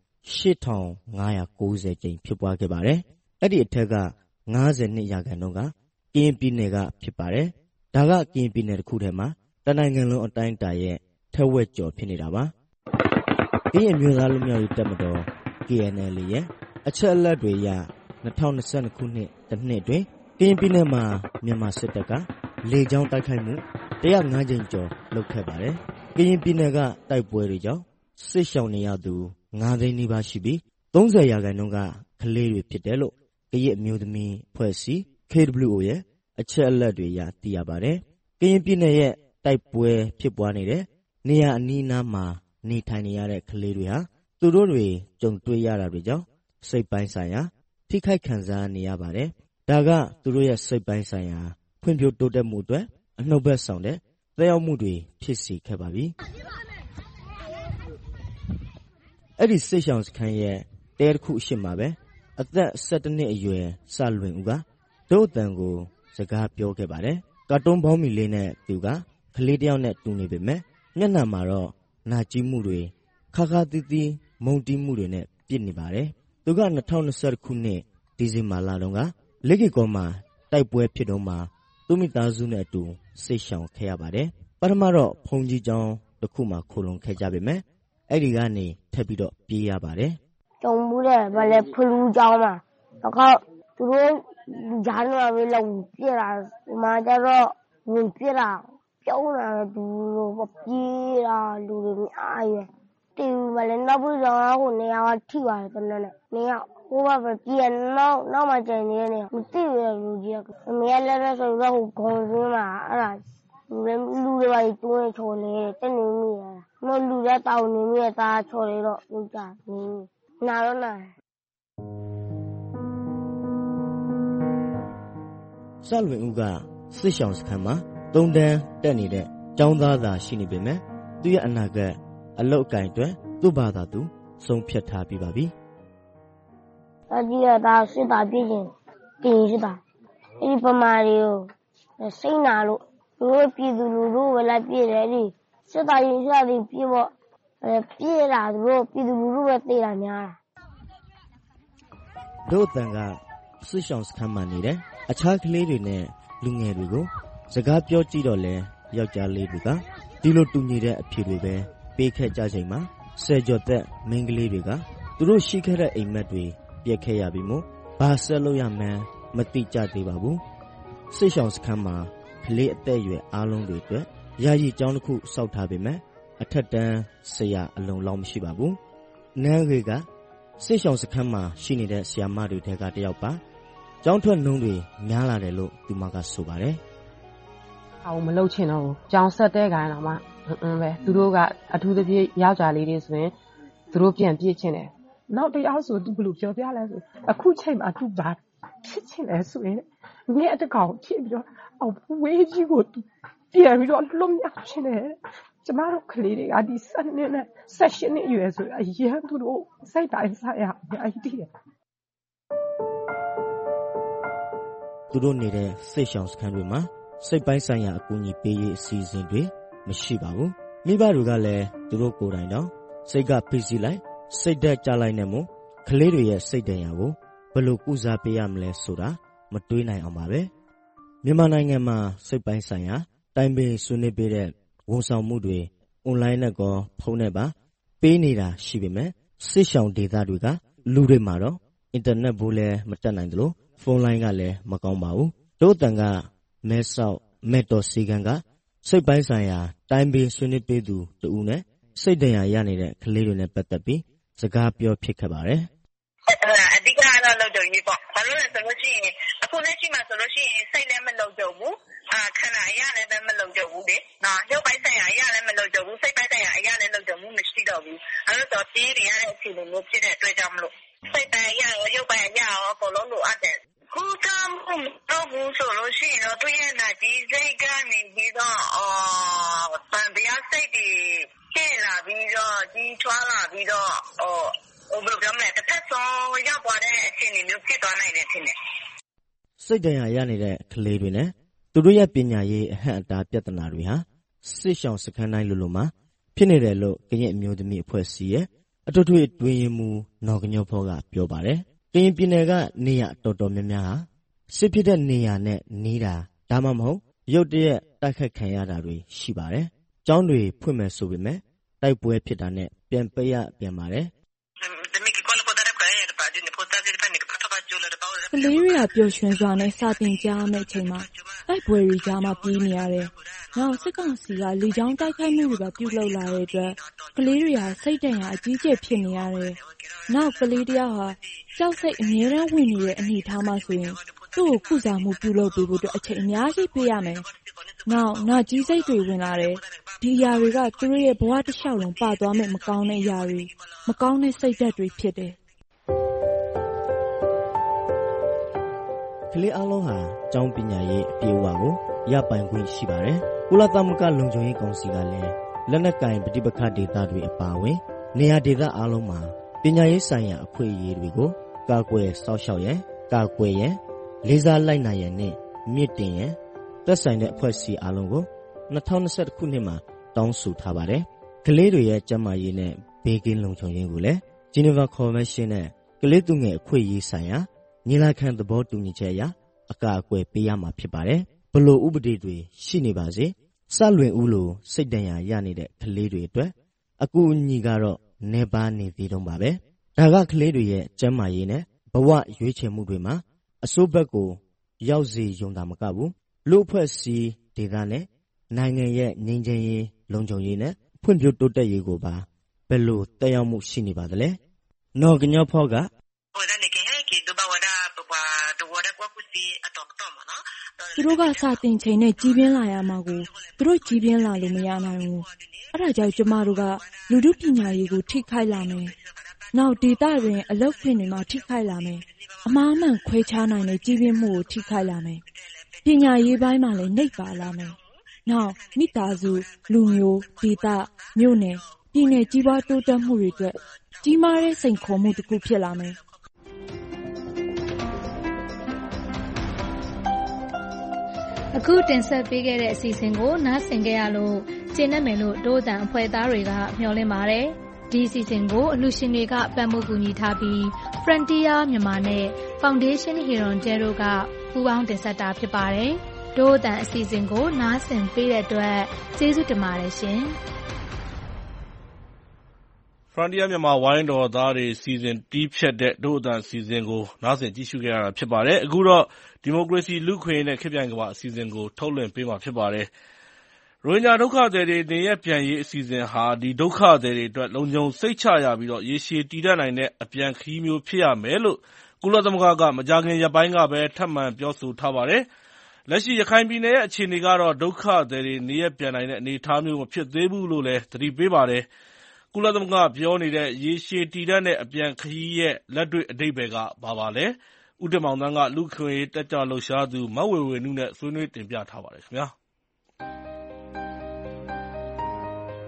8590ကြိမ်ဖြစ်ပွားခဲ့ပါတယ်။အဲ့ဒီအထက်က52% ကကရင်ပြည်နယ်ကဖြစ်ပါတယ်။ဒါကကရင်ပြည်နယ်တစ်ခုထဲမှာတနိုင်ငံလုံးအတိုင်းအတာရဲ့ထက်ဝက်ကျော်ဖြစ်နေတာပါ။ကရင်မျိုးသားလူမျိုးရေးတပ်မတော် KNL ရဲ့အချက်အလက်တွေအရ2022ခုနှစ်တစ်နှစ်အတွင်းကရင်ပြည်နယ်မှာမြန်မာစစ်တပ်ကလေကြောင်းတိုက်ခိုက်မှု105ကြိမ်ကျော်လုပ်ခဲ့ပါတယ်။ကရင်ပြည်နယ်ကတိုက်ပွဲတွေကြောင့်စစ်ရှောင်နေရသူ9သိန်းနီးပါးရှိပြီး30%ကကလေးတွေဖြစ်တယ်လို့ကရင်အမျိုးသမီးဖွဲ့စည်း KWO ရဲ့အချက်အလက်တွေအရသိရပါတယ်။ကရင်ပြည်နယ်ရဲ့တိုက်ပွဲဖြစ်ပွားနေတဲ့နေရာအနီးအနားမှာနေထိုင်နေရတဲ့ကလေးတွေဟာသူတို့တွေကြုံတွေ့ရတာတွေကြောင့်စိတ်ပိုင်းဆိုင်ရာထိခိုက်ခံစားနေရပါတယ်။ဒါကသူတို့ရဲ့စိတ်ပိုင်းဆိုင်ရာဖွံ့ဖြိုးတိုးတက်မှုအတွက်အနှုတ်ဘက်ဆောင်တဲ့သက်ရောက်မှုတွေဖြစ်စေခဲ့ပါပြီ။အဲ့ဒီစစ်ရှောင်းစခန်းရဲ့တဲတစ်ခုအရှိမှာပဲအသက်17နှစ်အရွယ်စလွင်ဦးကတို့အတန်ကိုစကားပြောခဲ့ပါတယ်။ကာတွန်းဘောင်းမီလေးနဲ့သူကကလေးတယောက်နဲ့တူနေပေမဲ့မျက်နှာမှာတော့နာကျင်မှုတွေခါခါတီးတီးမုန်တီးမှုတွေနဲ့ပြည့်နေပါတယ်။သူက2021ခုနှစ်ဒီဇင်ဘာလတုန်းကလက်ကေကောမှာတိုက်ပွဲဖြစ်တော့မှသူမိသားစုနဲ့အတူစိတ်ရှောင်ခဲ့ရပါတယ်။ပထမတော့ဖုန်ကြီးကျောင်းတစ်ခုမှာခိုလုံခဲ့ကြပေမဲ့အဲ့ဒီကနေထပ်ပြီးတော့ပြေးရပါတယ်။ကြုံမှုတဲ့ဗလဲဖလူကျောင်းမှာတော့သူတို့ဂျာနဝါရီလောက်ပြည့်လာဒီမှာကျတော့ဝင်ပြည့်လာကျောင်းလာသူတို့ပြေးလာလူတွေအားရတီဗလဲနောက်ပြီးတော့ဟိုနေရာကထိပါတယ်တနက်နေရာဟိုဘက်ပြန်နောက်မှကျန်နေနေမသိရလူကြီးကအမေလည်းဆိုတော့ဟိုခေါင်းစင်းမှာအဲ့ဒါလူတွေပါတွင်းချော်နေတက်နေမိရမလူရတောင်းနေမိတာချော်နေတော့လူကြနေနာတော့နာစလွင်ဦးကစစ်ရှောင်းစခန်းမှာ3တန်းတက်နေတဲ့ကျောင်းသားသာရှိနေပေမဲ့သူရဲ့အနာဂတ်အလောက်အကင်အတွက်သူ့ဘာသာသူဆုံးဖြတ်ထားပြီးပါပြီ။အကြီးရတာစစ်တာပြည့်ရင်တင်စစ်တာအဲ့ဒီပမာတွေကိုစိတ်နာလို့လူတို့ပြည်သူလူတို့ပဲလိုက်ပြည့်တယ်ဒီစစ်တာရင်စစ်တာပြည့်ဖို့ပြည့်လာသူတို့ပြည်သူလူတို့ပဲသိတာများတာတို့တန်ကစစ်ရှောင်းစခန်းမှာနေတဲ့အခြားကလေးတွေနဲ့လူငယ်တွေကိုစကားပြောကြည့်တော့လဲယောက်ျားလေးတွေကဒီလိုတူညီတဲ့အဖြစ်တွေပဲပေးခဲ့ကြချိန်မှာဆယ်ကျော်သက်မိန်းကလေးတွေကသူတို့ရှိခဲ့တဲ့အိမ်မက်တွေပြက်ခဲ့ရပြီးမို့ဘာဆက်လို့ရမှန်းမသိကြသေးပါဘူးစစ်ရှောင်းစခန်းမှာကလေးအသက်အရွယ်အားလုံးတွေအတွက်ယာယီကျောင်းတစ်ခုစောက်ထားပေမဲ့အထက်တန်းဆရာအလုံးလောက်မရှိပါဘူးနန်းဝေကစစ်ရှောင်းစခန်းမှာရှိနေတဲ့ဆရာမတွေထဲကတယောက်ပါကျောင်းထွက်နှုန်းတွေများလာတယ်လို့သူမကဆိုပါတယ်အောင်မလုပ်ချင်တော့ဘူးကျောင်းဆက်တဲ့ခိုင်းတော့မှပဲသူတို့ကအထူးသဖြင့်ယောက်ျားလေးတွေဆိုရင်သူတို့ပြန်ပြစ်ချင်တယ်နောက်တရားဆိုသူဘယ်လိုပြောပြလဲဆိုအခုချိန်မှာသူဘာဖြစ်ချင်လဲဆိုရင်ငဲ့တကောင်ဖြစ်ပြီးတော့အော်ဝေးကြီးကိုပြန်ပြီးတော့လွတ်မြောက်ချင်တယ်ကျမတို့ကလေးတွေကဒီ7နှစ်နဲ့18နှစ်အရွယ်ဆိုအရင်သူတို့စိတ်တိုင်းဆိုင်ရာအများကြီးတည်တယ်သူတို့နေတဲ့စိတ်ရှောင်စခန်းတွေမှာစိတ်ပိုင်းဆိုင်ရာအကူအညီပေးရေးအစီအစဉ်တွေမရှိပါဘူးမိဘတွေကလည်းသူတို့ကိုယ်တိုင်တော့စိတ်ကဖိစီးလိုက်စိတ်ဓာတ်ကြလိုက်နေမို့ကလေးတွေရဲ့စိတ်တရားကိုဘယ်လိုကုစားပေးရမလဲဆိုတာမတွေးနိုင်အောင်ပါပဲမြန်မာနိုင်ငံမှာစိတ်ပိုင်းဆိုင်ရာတိုင်ပင်ဆွေးနွေးပေးတဲ့ဝန်ဆောင်မှုတွေအွန်လိုင်းနဲ့ကောဖုန်းနဲ့ပါပေးနေတာရှိပေမဲ့စိတ်ရှောင်ဒေသတွေကလူတွေမှာတော့အင်တာနက်ဘူးလည်းမတက်နိုင်သလိုဖုန်းလိုင်းကလည်းမကောင်းပါဘူးတို့တန်ကမဲဆောက်မဲတော်စီကန်ကစိတ်ပိုင်းဆိုင်ရာတိုင်ပင်ဆွေးနွေးပေးသူတူနဲ့စိတ်တရားရနေတဲ့ကလေးတွေနဲ့ပတ်သက်ပြီးစကားပြောဖြစ်ခဲ့ပါတယ်အဓိကတော့လောက်ကြုံကြီးပေါ့ဘာလို့လဲဆိုလို့ရှိရင်အခုလက်ရှိမှာဆိုလို့ရှိရင်စိတ်လည်းမလုံခြုံဘူးခန္ဓာအရာလည်းပဲမလုံခြုံဘူးလေနော်ရုပ်ပိုင်းဆိုင်ရာအရာလည်းမလုံခြုံဘူးစိတ်ပိုင်းဆိုင်ရာအရာလည်းလုံခြုံမှုမရှိတော့ဘူးအဲလိုတော့ပြေးနေရတဲ့အခြေအနေမျိုးဖြစ်တဲ့အတွက်ကြောင့်မလို့စိတ်ပိုင်းအရာရောရုပ်ပိုင်းအရာရောအကုန်လုံးလိုအပ်တယ်ခုကမှမတော့ဘူးဆိုလို့ရှိရင်တော့သူရဲ့နာကြီးစိတ်ကနေပြီးတော့ဗန်ပြားစိတ်တွေကျဲလာပြီးတော့ကြီးထွားလာပြီးတော့ဘယ်လိုပြောမလဲတစ်ဖက်ဆုံးရောက်သွားတဲ့အခြေအနေမျိုးဖြစ်သွားနိုင်တယ်ထင်တယ်စိတ်တရားရနေတဲ့ကလေးတွေနဲ့သူတို့ရဲ့ပညာရေးအဟန့်အတားပြဿနာတွေဟာစစ်ရှောင်စခန်းတိုင်းလိုမှာဖြစ်နေတယ်လို့ကရင်အမျိုးသမီးအဖွဲ့အစည်းရဲ့အထွေထွေတွင်ရင်မူနော်ကညောဖောကပြောပါတယ်ကရင်ပြည်နယ်ကနေရတော်တော်များများဟာစစ်ဖြစ်တဲ့နေရာနဲ့နေတာဒါမှမဟုတ်ရုတ်တရက်တိုက်ခတ်ခံရတာတွေရှိပါတယ်ကျောင်းတွေဖွင့်မယ်ဆိုပေမဲ့တိုက်ပွဲဖြစ်တာနဲ့ပြန်ပိတ်ရပြန်ပါတယ်ကလေးတွေကပျော်ရွှင်စွာနဲ့စာသင်ကြားမယ့်အချိန်မှာတိုက်ပွဲတွေကြားမှာပြေးနေရတယ်။နောက်စစ်ကောင်စီကလေကြောင်းတိုက်ခိုက်မှုတွေပါပြုလုပ်လာတဲ့အတွက်ကလေးတွေကစိတ်တန်ရာအကြီးကျယ်ဖြစ်နေရတယ်။နောက်ကလေးတယောက်ဟာကြောက်စိတ်အမြဲတမ်းဝင်နေတဲ့အနေအထားမှာဆိုရင်သူ့ကိုကုစားမှုပြုလုပ်ပေးဖို့အတွက်အချိန်အများကြီးပေးရမယ်။နောက်နာကြီးစိတ်တွေဝင်လာတယ်။ဒီအရာတွေကသူတို့ရဲ့ဘဝတစ်လျှောက်လုံးပါသွားမယ့်မကောင်းတဲ့အရာတွေမကောင်းတဲ့စိတ်ဓာတ်တွေဖြစ်တယ်။ကလေးအလုံးဟာကျောင်းပညာရေးအပြေအဝကိုရပိုင်ခွင့်ရှိပါတယ်။ကုလသမဂ္ဂလုံခြုံရေးကောင်စီကလည်းလက်နက်ကင်ပဋိပက္ခဒေသတွေအပါအဝင်နေရာဒေသအလုံးမှာပညာရေးဆိုင်ရာအခွင့်အရေးတွေကိုကာကွယ်စောင့်ရှောက်ရန်ကာကွယ်ရန်လေးစားလိုက်နိုင်ရန်နဲ့မြင့်တင်ရန်သက်ဆိုင်တဲ့အဖွဲ့အစည်းအလုံးကို2021ခုနှစ်မှာတောင်းဆိုထားပါတယ်။ကလေးတွေရဲ့ကျန်းမာရေးနဲ့ဘေးကင်းလုံခြုံရေးကိုလည်း Geneva Convention နဲ့ကလေးသူငယ်အခွင့်အရေးဆိုင်ရာညီလာခံသဘောတူညီချက်အရအကာအကွယ်ပေးရမှာဖြစ်ပါတယ်။ဘလို့ဥပဒေတွေရှိနေပါစေစလွင်ဦးလိုစိတ်တန်ရာရနေတဲ့ကလေးတွေအတွက်အကူအညီကတော့နေပါနေသေးတော့ပါပဲ။ဒါကကလေးတွေရဲ့ကျန်းမာရေးနဲ့ဘဝရွေးချယ်မှုတွေမှာအစိုးဘက်ကိုရောက်စေရုံသာမကဘူးလူအဖွဲ့အစည်းဒေသနဲ့နိုင်ငံရဲ့ငြိမ်းချမ်းရေးလုံခြုံရေးနဲ့ဖွံ့ဖြိုးတိုးတက်ရေးကိုပါဘယ်လိုတက်ရောက်မှုရှိနေပါသလဲ။နော်ကညောဖောကသူတို့ကစာသင်ချိန်နဲ့ကြီးပြင်းလာရမှာကိုသူတို့ကြီးပြင်းလာလို့မရနိုင်ဘူး။အဲ့ဒါကြောင့်ကျမတို့ကလူထုပညာရေးကိုထိခိုက်လာမယ်။နောက်ဒေသတွင်အလုပ်ခွင့်တွေမှာထိခိုက်လာမယ်။အမှားမှန်ခွဲခြားနိုင်တဲ့ကြီးပြင်းမှုကိုထိခိုက်လာမယ်။ပညာရေးပိုင်းမှာလည်းနှိပ်ပါလာမယ်။နောက်မိသားစုလူမျိုးဒေသမြို့နယ်ပြည်နယ်ကြီးပွားတိုးတက်မှုတွေအတွက်ကြီးမားတဲ့စိန်ခေါ်မှုတစ်ခုဖြစ်လာမယ်။အခုတင်ဆက်ပေးခဲ့တဲ့အစီအစဉ်ကိုနားဆင်ကြရလို့ကျေနပ်မယ်လို့တိုးတန်အဖွဲ့သားတွေကမျှော်လင့်ပါတယ်။ဒီအစီအစဉ်ကိုအလှူရှင်တွေကပံ့ပိုးကူညီထားပြီး Frontier မြန်မာနဲ့ Foundation Heron တို့ကပူးပေါင်းတင်ဆက်တာဖြစ်ပါတယ်။တိုးတန်အစီအစဉ်ကိုနားဆင်ပေးတဲ့အတွက်ကျေးဇူးတင်ပါတယ်ရှင်။ Frontier မြန်မာဝိုင်းတော်သားတွေစီစဉ်တီးဖြတ်တဲ့တိုးအတန်အစီအစဉ်ကိုနားဆင်ကြည့်ရှုခဲ့ရတာဖြစ်ပါတယ်။အခုတော့ဒီမိုကရေစီလူ့ခွင့်ရေးနဲ့ခေတ်ပြိုင်ကမ္ဘာအစီအစဉ်ကိုထုတ်လွှင့်ပေးမှာဖြစ်ပါတယ်။ရိုဟင်ဂျာဒုက္ခသည်တွေနေရပ်ပြန်ရေးအစီအစဉ်ဟာဒီဒုက္ခသည်တွေအတွက်လုံခြုံစိတ်ချရပြီးရေရှည်တည်တံ့နိုင်တဲ့အပြန်ခရီးမျိုးဖြစ်ရမယ်လို့ကုလသမဂ္ဂကမကြာခင်ရက်ပိုင်းကပဲထပ်မံပြောဆိုထားပါတယ်။လက်ရှိရခိုင်ပြည်နယ်ရဲ့အခြေအနေကတော့ဒုက္ခသည်တွေနေရပ်ပြန်နိုင်တဲ့အနေအထားမျိုးမဖြစ်သေးဘူးလို့လည်းသတိပေးပါတယ်။ကုလသမဂ္ဂပြောနေတဲ့ရေရှည်တည်တံ့တဲ့အပြန်ခရီးရဲ့လက်တွေ့အဓိပ္ပာယ်ကဘာပါလဲ။ဦးတင်မောင်သန်းကလူ့အခွင့်အရေးတက်ကြွလှုပ်ရှားသူမဝေဝေနုနဲ့ဆွေးနွေးတင်ပြထားပါတယ်ခင်ဗျာ။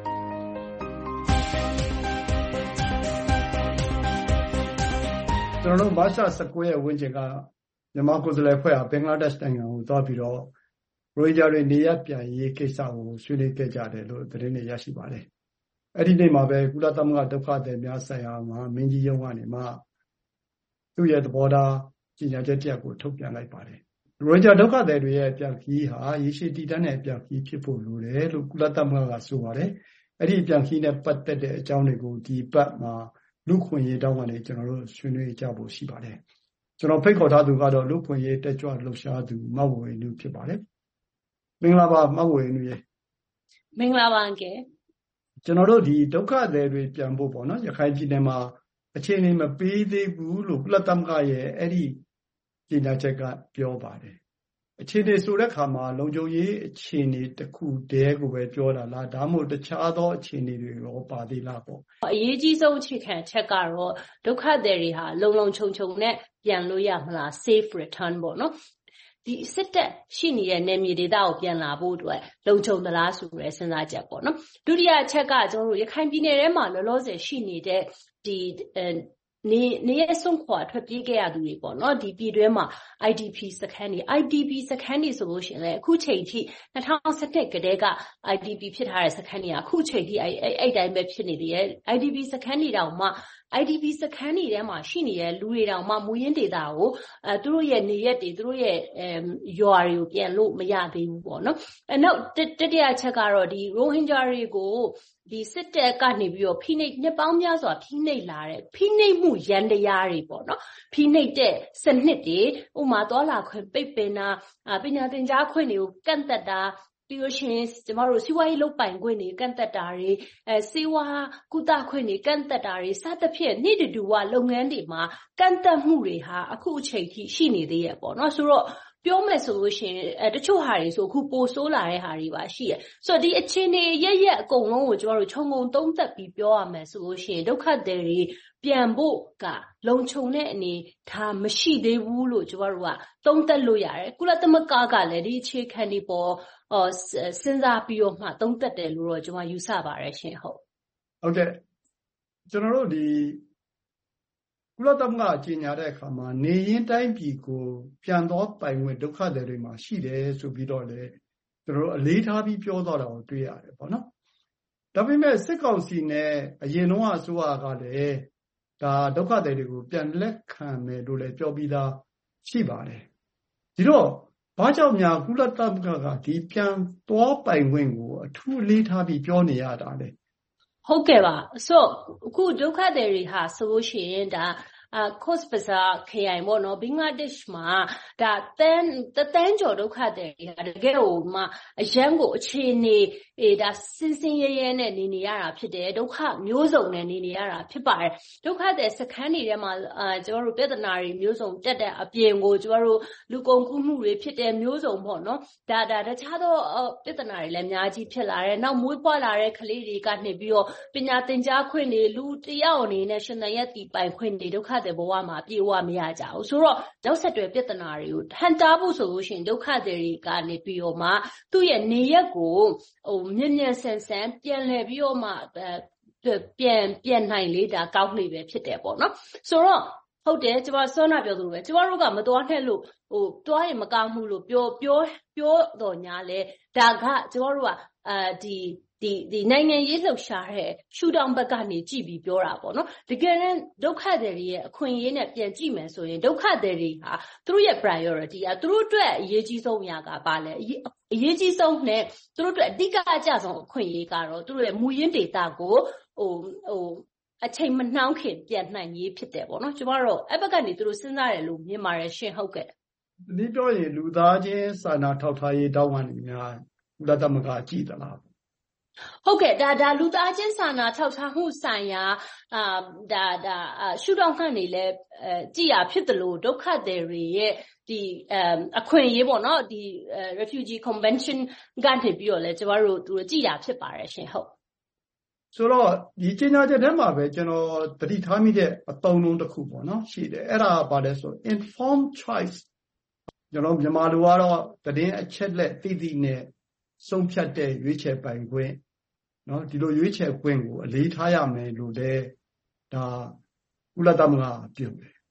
ကျွန်တော်တို့မတ်လ19ရက်ဝန်းကျင်ကမြန်မာကိုယ်စားလှယ်ဖွဲ့ဟာဘင်္ဂလားဒေ့ရှ်နိုင်ငံကိုသွားပြီးတော့ရိုဟင်ဂျာတွေနေရပ်ပြန်ရေးကိစ္စကိုဆွေးနွေးခဲ့ကြတယ်လို့သတင်းတွေရရှိပါတယ်။အဲ့ဒီနေ့မှာပဲကုလသမဂ္ဂဒုက္ခသည်များဆိုင်ရာမှာမင်းကြီးရုံးကနေမှသူ့ရဲ့သဘောထားကြေညာချက်တစ်ရပ်ကိုထုတ်ပြန်လိုက်ပါတယ်။ရိုဟင်ဂျာဒုက္ခသည်တွေရဲ့ပြန်ခီးဟာရေရှည်တည်တံ့တဲ့ပြန်ခီးဖြစ်ဖို့လိုတယ်လို့ကုလသမဂ္ဂကဆိုပါတယ်။အဲ့ဒီပြန်ခီးနဲ့ပတ်သက်တဲ့အကြောင်းတွေကိုဒီပတ်မှာလူခွင့်ရေးတောင်းကနေကျွန်တော်တို့ဆွေးနွေးကြဖို့ရှိပါတယ်။ကျွန်တော်ဖိတ်ခေါ်ထားသူကတော့လူခွင့်ရေးတက်ကြွလှုပ်ရှားသူမဝေနုဖြစ်ပါတယ်။မင်္ဂလာပါမဝေနုရေ။မင်္ဂလာပါကဲ။ကျွန်တော်တို့ဒီဒုက္ခသည်တွေပြန်ဖို့ပေါ့နော်ရခိုင်ပြည်နယ်မှာအခြေအနေမပေးသေးဘူးလို့ကုလသမဂ္ဂရဲ့အဲ့ဒီကြေညာချက်ကပြောပါတယ်။အခြေအနေဆိုတဲ့အခါမှာလုံခြုံရေးအခြေအနေတစ်ခုတည်းကိုပဲပြောတာလားဒါမှမဟုတ်တခြားသောအခြေအနေတွေရောပါသေးလားပေါ့အရေးကြီးဆုံးအခြေခံချက်ကတော့ဒုက္ခသည်တွေဟာလုံလုံခြုံခြုံနဲ့ပြန်လို့ရမလား safe return ပေါ့နော်ဒီစစ်တပ်ရှိနေတဲ့နယ်မြေဒေသကိုပြန်လာဖို့အတွက်လုံခြုံသလားဆိုတဲ့စဉ်းစားချက်ပေါ့နော်ဒုတိယအချက်ကကျွန်တော်တို့ရခိုင်ပြည်နယ်ထဲမှာလောလောဆယ်ရှိနေတဲ့ဒီနေရဆုံးခွာထွက်ပြေးခဲ့ရသူတွေပေါ့နော်ဒီပြည်တွင်းမှာ IDP စခန်းတွေဆိုလို့ရှိရင်လည်းအခုချိန်ထိ2017ကတည်းက IDP ဖြစ်ထားတဲ့စခန်းတွေကအခုချိန်ထိအဲ့တိုင်းပဲဖြစ်နေတယ် IDP စခန်းတွေတောင်မှ IDP စခန်းတွေထဲမှာရှိနေတဲ့လူတွေတောင်မှမူရင်းဒေသကိုသူတို့ရဲ့နေရက်တွေသူတို့ရဲ့ရွာတွေကိုပြန်လို့မရသေးဘူးပေါ့နော်နောက်တတိယချက်ကတော့ဒီရိုဟင်ဂျာတွေကိုဒီစစ်တပ်ကနေပြီးတော့ဖိနှိပ်နှစ်ပေါင်းများစွာဖိနှိပ်လာတဲ့ဖိနှိပ်မှုရန်တရားတွေပေါ့နော်ဖိနှိပ်တဲ့စနစ်တွေဥမာသွားလာခွင့်ပိတ်ပင်တာပညာသင်ကြားခွင့်တွေကိုကန့်သတ်တာပြီးလို့ရှိရင်ကျမတို့စီးပွားရေးလုပ်ပိုင်ခွင့်တွေကန့်သတ်တာတွေစေဝါကုသခွင့်တွေကန့်သတ်တာတွေစသဖြင့်နေ့တူဝလုပ်ငန်းတွေမှာကန့်သတ်မှုတွေဟာအခုအချိန်ထိရှိနေသေးရဲ့ပေါ့နော်ဆိုတော့ပြောမယ်ဆိုလို့ရှိရင်တချို့ဟာတွေဆိုအခုပိုဆိုးလာတဲ့ဟာတွေပါရှိရဆိုတော့ဒီအခြေအနေရက်အကုန်လုံးကိုကျမတို့ခြုံငုံသုံးသပ်ပြီးပြောရမယ်ဆိုလို့ရှိရင်ဒုက္ခသည်တွေပြန်ဖို့ကလုံခြုံတဲ့အနေထားမရှိသေးဘူးလို့ကျမတို့ကသုံးသပ်လို့ရတယ်ကုလသမဂ္ဂကလည်းဒီအခြေခံဒီပေါ်စဉ်းစားပြီးတော့မှသုံးသပ်တယ်လို့တော့ကျွန်မယူဆပါတယ်ရှင်ဟုတ်ကဲ့ကျွန်တော်တို့ဒီကုလသမဂ္ဂကြေညာတဲ့အခါမှာနေရင်တိုင်းပြည်ကိုပြန်တော့ပိုင်ဝင်ဒုက္ခသည်တွေမှာရှိတယ်ဆိုပြီးတော့လေကျွန်တော်တို့အလေးထားပြီးပြောတော့တာကိုတွေ့ရတယ်ပေါ့နော်ဒါပေမဲ့စစ်ကောင်စီနဲ့အရင်တော့အစိုးရကလည်းဒါဒုက္ခသည်တွေကိုပြန်လက်ခံမယ်လို့လည်းပြောပြီးသားရှိပါတယ်ဒီတော့ဘာကြောင့်များကုလသမဂ္ဂကဒီပြန်တော့ပိုင်ဝင်ကိုအထူးအလေးထားပြီးပြောနေရတာလဲဟုတ်ကဲ့ပါဆိုအခုဒုက္ခသည်တွေဟာဆိုလို့ရှိရင်ဒါCox's Bazar ခရိုင်ပေါ့နော်ဘင်္ဂလားဒေ့ရှ်မှာဒါတန်းကျော်ဒုက္ခသည်တွေကတကယ်ကိုမှအရန်ကိုအခြေအနေဒါစင်ရဲနဲ့နေနေရတာဖြစ်တယ်ဒုက္ခမျိုးစုံနဲ့နေနေရတာဖြစ်ပါတယ်ဒုက္ခသည်စခန်းတွေထဲမှာကျွန်တော်တို့ပြဿနာတွေမျိုးစုံတက်တဲ့အပြင်ကိုကျွန်တော်တို့လူကုန်ကူးမှုတွေဖြစ်တဲ့မျိုးစုံပေါ့နော်ဒါတခြားသောပြဿနာတွေလည်းအများကြီးဖြစ်လာတယ်နောက်မွေးဖွားလာတဲ့ကလေးတွေကနေပြီးတော့ပညာသင်ကြားခွင့်တွေလူတယောက်အနေနဲ့ရှင်သန်ရည်တည်ပိုင်ခွင့်တွေဒုက္ခတဲ့ဘဝမှာပြေဝမရကြဘူးဆိုတော့နောက်ဆက်တွဲပြဿနာတွေကိုဟန်တားဖို့ဆိုလို့ရှိရင်ဒုက္ခသည်တွေကနေပြီးတော့မှသူ့ရဲ့နေရက်ကိုမြန်ဆန်ပြန်လှည့်ပြီးတော့မှပြန်နိုင်လေဒါကောင်းလေပဲဖြစ်တယ်ပေါ့နော်ဆိုတော့ဟုတ်တယ်ကျမစောနာပြောသလိုပဲကျမတို့ကမတော်နဲ့လို့တွားရင်မကောင်းဘူးလို့ပြောတော့ညာလဲဒါကကျမတို့ကဒီနိုင်ငံရေးလှုပ်ရှားတဲ့ရှူတောင်ဘက်ကနေကြည့်ပြီးပြောတာပေါ့နော်တကယ်တမ်းဒုက္ခသည်တွေရဲ့အခွင့်အရေးနဲ့ပြန်ကြည့်မယ်ဆိုရင်ဒုက္ခသည်တွေဟာသူတို့ရဲ့ priority ကသူတို့အတွက်အရေးကြီးဆုံးအရာကဘာလဲအရေးကြီးဆုံးနဲ့သူတို့အတွက်အဓိကအကျဆုံးအခွင့်အရေးကတော့သူတို့ရဲ့မူရင်းဒေတာကိုအချိန်မနှောင်းခင်ပြန်နိုင်ရေးဖြစ်တယ်ပေါ့နော်ကျမတို့အဲ့ဘက်ကနေသူတို့စဉ်းစားတယ်လို့မြင်ပါတယ်ရှင်ဟုတ်ကဲ့ဒီပြောရင်လူသားချင်းစာနာထောက်ထားရေးတောင်းပန်နေများကုလသမဂ္ဂကြည့်သလားဟုတ်ကဲ့ဒါလူသားချင်းစာနာထောက်ထားမှုဆိုင်ရာဒါရှုထောင့်ကနေလဲကြည်ရဖြစ်တယ်လို့ဒုက္ခသည်တွေရဲ့ဒီအခွင့်အရေးပေါ့နော်ဒီ refugee convention ကနေပြီးတော့လဲကျမတို့သူကြည်ရဖြစ်ပါတယ်ရှင်ဟုတ်ဆိုတော့ဒီကြေညာချက်ထဲမှာပဲကျွန်တော်သတိထားမိတဲ့အသုံးအနှုန်းတစ်ခုပေါ့နော်ရှိတယ်အဲ့ဒါကဘာလဲဆို informed choice ကျွန်တော်မြန်မာလူကတော့သတင်းအချက်လက်သိသိနဲ့ဆုံးဖြတ်တဲ့ရွေးချယ်ပိုင်ခွင့်နော်ဒီလိုရွေးချယ်ခွင့်ကိုအလေးထားရမယ်လို့လည်းဒါကုလသမဂ္ဂပြုတယ်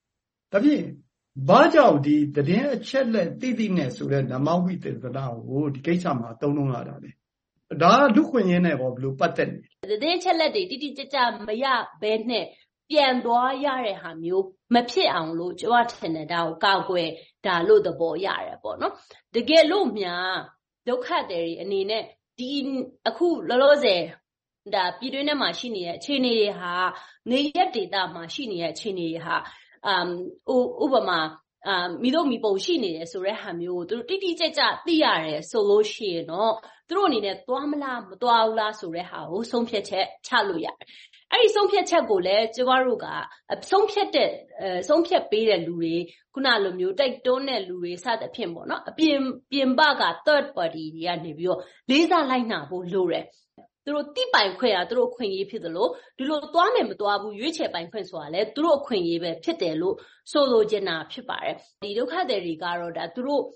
ဒါဖြင့်ဘာကြောင့်ဒီသတင်းအချက်လက်တိနဲ့ဆိုတဲ့ဓမ္မဝိသေသနာကိုဒီကိစ္စမှာသုံးလုံးလာတာလေဒါလူခွင့်ရင်းနဲ့ပေါ့ဘလို့ပတ်သက်နေသတင်းချက်လက်တွေတိတိကျကျမရဘဲနဲ့ပြန်သွားရတဲ့ဟာမျိုးမဖြစ်အောင်လို့ကျွန်တော်ထင်တယ်ဒါကိုကောက်ွယ်ဒါလို့သဘောရတယ်ပေါ့နော်တကယ်လို့များဒုက္ခတွေအနေနဲ့ဒီအခုလောလောဆယ်ဒါပြည်တွင်းထဲမှာရှိနေတဲ့အခြေအနေတွေဟာနေရက်ဒေသမှာရှိနေတဲ့အခြေအနေတွေဟာဥပမာမိတို့မိပုံရှိနေတယ်ဆိုတဲ့ဟာမျိုးကိုသူတို့တိတိကျကျသိရတယ်ဆိုလို့ရှိရင်တော့သူတို့အနေနဲ့သွားမလားမသွားဘူးလားဆိုတဲ့ဟာကိုဆုံးဖြတ်ချက်ချလို့ရတယ်အဲ့ဒီဆုံးဖြတ်ချက်ကိုလည်းကျမတို့ကဆုံးဖြတ်ပေးတဲ့လူတွေခုနလိုမျိုးတိုက်တွန်းတဲ့လူတွေစသဖြင့်ပေါ့နော်အပြင်ပက third party တွေကနေပြီးတော့လေးစားလိုက်နာဖို့လိုတယ်သူတို့တိပိုင်ခွင့်သူတို့အခွင့်အရေးဖြစ်သလိုဒီလိုသွားမယ်မသွားဘူးရွေးချယ်ပိုင်ခွင့်ဆိုတာလည်းသူတို့အခွင့်အရေးပဲဖြစ်တယ်လို့ဆိုလိုချင်တာဖြစ်ပါတယ်ဒီဒုက္ခသည်တွေကတော့ဒါသူတို့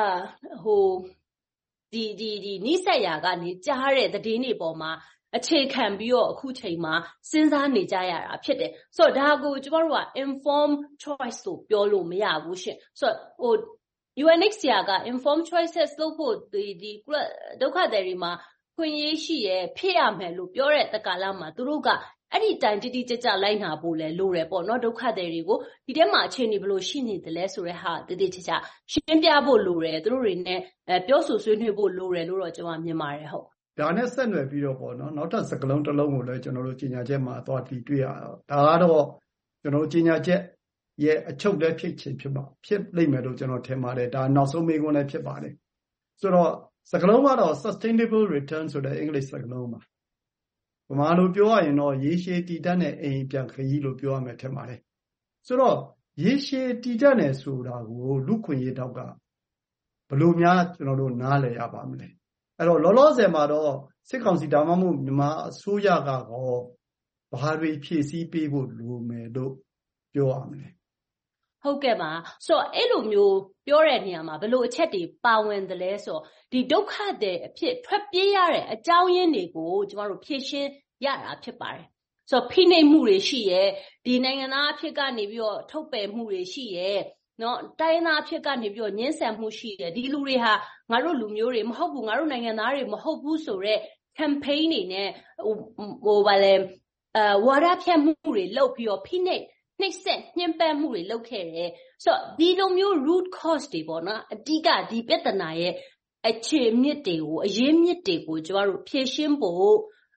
ဒီနိစ္စရာကနေကြားတဲ့သတင်းတွေပေါ်မှာအခြေခံပြီးတော့အခုချိန်မှာစဉ်းစားနေကြရတာဖြစ်တယ်ဆိုတော့ဒါကိုကျမတို့က informed choice ဆိုပြောလို့မရဘူးရှင်ဆိုတော့UNHCR က informed choices လုပ်ဖို့ဒီဒုက္ခသည်တွေမှာခွင့်ရေးရှိရဖြစ်ရမယ်လို့ပြောတဲ့တက္ကလာမှာသူတို့ကအဲ့ဒီတိုင်တိတိကျကျလိုက်နာဖို့လဲလိုတယ်ပေါ့နော်ဒုက္ခသည်တွေကိုဒီထဲမှာအခြေအနေဘယ်လိုရှိနေတယ်လဲဆိုတဲ့ဟာတိတိကျကျရှင်းပြဖို့လိုတယ်သူတို့တွေနဲ့ပြောဆိုဆွေးနွေးဖို့လိုတယ်လို့တော့ကျွန်တော်မြင်ပါတယ်ဟုတ်ဒါနဲ့ဆက်နွယ်ပြီးတော့ပေါ့နော်နောက်ထပ်စကလုံးတစ်လုံးကိုလည်းကျွန်တော်တို့ကြီးညာချက်မှာသွားပြီးတွေ့ရတော့ဒါကတော့ကျွန်တော်ကြီးညာချက်ရဲ့အချုပ်လည်းဖြစ်လိမ့်မယ်လို့ကျွန်တော်ထင်ပါတယ်ဒါနောက်ဆုံးမေးခွန်းလည်းဖြစ်ပါတယ်ဆိုတော့စကလုံးကတော့ sustainable return ဆိုတဲ့အင်္ဂလိပ်စကလုံးပါဗမာလိုပြောရရင်တော့ရေရှည်တည်တတ်တဲ့အိမ်ပြန်ခရီးလို့ပြောရမယ်ထင်ပါတယ်ဆိုတော့ရေရှည်တည်တတ်တယ်ဆိုတာကိုလူခွင့်ရေးတောက်ကဘယ်လိုများကျွန်တော်တို့နားလည်ရပါမလဲအဲ့တော့လောလောဆယ်မှာတော့စစ်ကောင်စီဒါမှမဟုတ်မြန်မာအစိုးရကတော့ဘာတွေဖြည့်ဆည်းပေးဖို့လိုမယ်လို့ပြောရမလဲဟုတ်ကဲ့ပါဆိုတော့အဲ့လိုမျိုးပြောတဲ့နေရာမှာဘယ်လိုအချက်တွေပါဝင်တယ်လဲဆိုတော့ဒီဒုက္ခတွေအဖြစ်ထွက်ပြေးရတဲ့အကြောင်းရင်းတွေကိုကျမတို့ဖြည့်ရှင်းရတာဖြစ်ပါတယ်ဆိုတော့ဖိနှိပ်မှုတွေရှိရဲ့ဒီနိုင်ငံသားအဖြစ်ကနေပြီးတော့ထုတ်ပယ်မှုတွေရှိရဲ့နော်တိုင်းသားအဖြစ်ကနေပြီးတော့ညှင်းဆန်မှုရှိရဲ့ဒီလူတွေဟာငါတို့လူမျိုးတွေမဟုတ်ဘူးငါတို့နိုင်ငံသားတွေမဟုတ်ဘူးဆိုတော့ campaign တွေနဲ့ဗာလဲဝါဒဖြန့်မှုတွေလုပ်ပြီးတော့ဖိနှိပ်နှိပ်စက်ညှဉ်းပန်းမှုတွေလုပ်ခဲ့တယ်ဆိုတော့ဒီလိုမျိုး root cause တွေပေါ့နော်အဓိကဒီပြဿနာရဲ့အခြေမြစ်တွေကိုအရင်းမြစ်တွေကိုကျမတို့ဖြည့်ရှင်းဖို့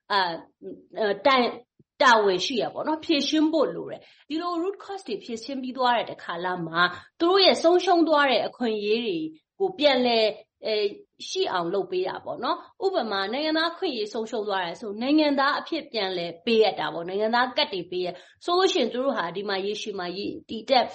တာဝန်ရှိရပေါ့နော်ဖြည့်ရှင်းဖို့လိုတယ်ဒီလို root cause တွေဖြည့်ရှင်းပြီးသွားတဲ့အခါလာမှာသူတို့ရဲ့ဆုံးရှုံးသွားတဲ့အခွင့်အရေးတွေကိုပြန်လဲရှိအောင်လုပ်ပေးတာပေါ့နော်ဥပမာနိုင်ငံသားခွင့်ရေးဆုံးရှုံးသွားတယ်ဆိုနိုင်ငံသားအဖြစ်ပြန်လဲပေးရတာပေါ့နိုင်ငံသားကတ်တွေပေးရဆိုလို့ရှိရင်သူတို့ဟာဒီမှာရေးရှိမှာရေးဒီတက်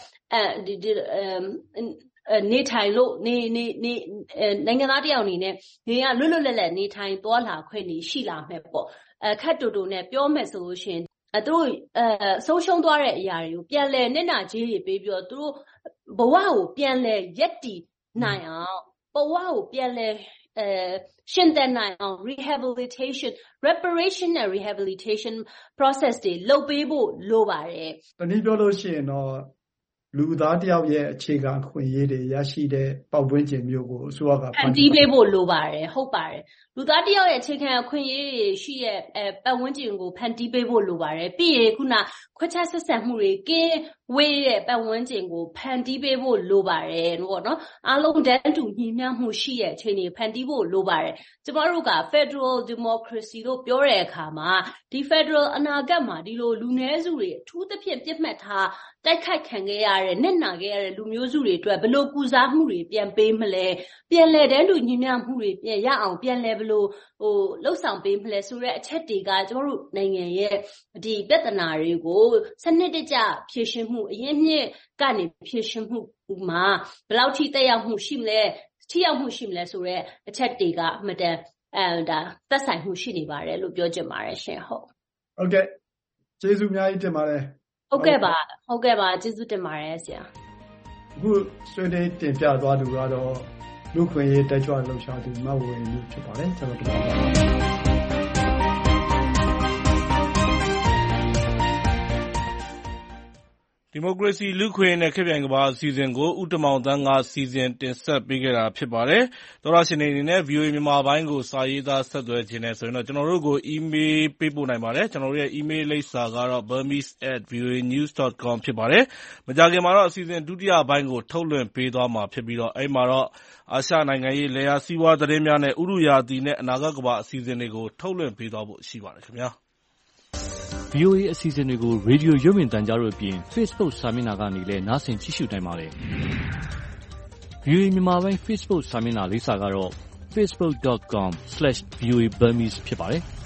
နေထိုင်လို့နေနိုင်ငံသားတယောက်အနေနဲ့နေရလွတ်လွတ်လပ်လပ်နေထိုင်သွားလာခွင့်ရှိလာမယ်ပေါ့ခက်တူတူနဲ့ပြောမယ်ဆိုလို့ရှိရင်သူတို့ဆုံးရှုံးသွားတဲ့အရာတွေကိုပြန်လဲနစ်နာကြေးတွေပေးပြီးတော့သူတို့ဘဝကိုပြန်လဲရက်တည်နိုင်အောင်ဘဝကိုပြန်လဲရှင်သန်နိုင်အောင် rehabilitation reparation and rehabilitation process တွေလုပ်ပေးဖို့လိုပါတယ်တနည်းပြောလို့ရှိရင်တော့လူသားတယောက်ရဲ့အခြေခံခွင့်ရေးတွေရရှိတဲ့ပေါက်ပွင့်ခြင်းမျိုးကိုအစိုးရကဖန်တီးပေးဖို့လိုပါတယ်ဟုတ်ပါတယ်လူသားတယောက်ရဲ့အခြေခံခွင့်ရေးတွေရှိတဲ့ပတ်ဝန်းကျင်ကိုဖန်တီးပေးဖို့လိုပါတယ်ပြီးရင်ခုနခွဲခြားဆက်ဆံမှုတွေကင်းဝေးတဲ့ပတ်ဝန်းကျင်ကိုဖန်တီးပေးဖို့လိုပါတယ်ပေါ့နော်အားလုံးတန်းတူညီမျှမှုရှိတဲ့အခြေအနေဖန်တီးဖို့လိုပါတယ်ကျမတို့က Federal Democracy လို့ပြောတဲ့အခါမှာဒီ Federal အနာဂတ်မှာဒီလိုလူနည်းစုတွေအထူးသဖြင့်ပြစ်မှတ်ထားတိုက်ခိုက်ခံခဲ့ရတဲ့နစ်နာခဲ့ရတဲ့လူမျိုးစုတွေအတွက်ဘယ်လိုကုစားမှုတွေပြန်ပေးမလဲပြန်လဲတန်းတူညီမျှမှုတွေပြန်ရအောင်ပြန်လဲဘယ်လိုလှုပ်ဆောင်ပေးမလဲဆိုတဲ့အချက်တွေကကျမတို့နိုင်ငံရဲ့ဒီပြဿနာတွေကိုစနစ်တကျဖြေရှင်းမှုအရင်မြစ်ကနေဖြေရှင်းမှုမှာဘယ်လောက်ထိတက်ရောက်မှုရှိမလဲထိရောက်မှုရှိမလဲဆိုတဲ့အချက်တွေကအမတန်ဒါသက်ဆိုင်မှုရှိနေပါတယ်လို့ပြောချင်ပါတယ်ရှင်ဟုတ်ကဲ့ကျေးဇူးအများကြီးတင်ပါတယ်ဟုတ်ကဲ့ပါကျေးဇူးတင်ပါတယ်ဆရာအခုဆွေးနွေးတင်ပြသွားသူကတော့လူခွင့်ရေးတက်ကြွလှုပ်ရှားသူမဝေမျိုးဖြစ်ပါတယ်ကျွန်တော်တို့ဒီမိုကရေစီလူ့ခွင့်နဲ့ခေတ်ပြိုင်ကဘာအစီအစဉ်ကိုဦးတမောင်သန်းကစီစဉ်တင်ဆက်ပေးခဲ့တာဖြစ်ပါတယ်။သောရရှင်နေအနေနဲ့ VOA မြန်မာပိုင်းကိုစာရေးသားဆက်သွယ်ခြင်းနဲ့ဆိုရင်တော့ကျွန်တော်တို့ကို email ပေးပို့နိုင်ပါတယ်။ကျွန်တော်တို့ရဲ့ email လိပ်စာကတော့ burmese@voanews.com ဖြစ်ပါတယ်။မကြာခင်မှာတော့အစီအစဉ်ဒုတိယပိုင်းကိုထုတ်လွှင့်ပေးသွားမှာဖြစ်ပြီးတော့အဲ့မှာတော့အာရှနိုင်ငံရေးလေယာစီးပွားသတင်းများနဲ့ဥရုယာတီနဲ့အနာဂတ်ကဘာအစီအစဉ်တွေကိုထုတ်လွှင့်ပေးသွားဖို့ရှိပါတယ်ခင်ဗျာ။ VOA အစီအစဉ်တွေကိုရေဒီယိုရုပ်မြင်သံကြားတို့အပြင် Facebook စာမျက်နှာကနေလည်းနားဆင်ကြည့်ရှုနိုင်ပါတယ်။ VOA မြန်မာပိုင်း Facebook စာမျက်နှာလိပ်စာကတော့ facebook.com/voaburmese ဖြစ်ပါတယ်။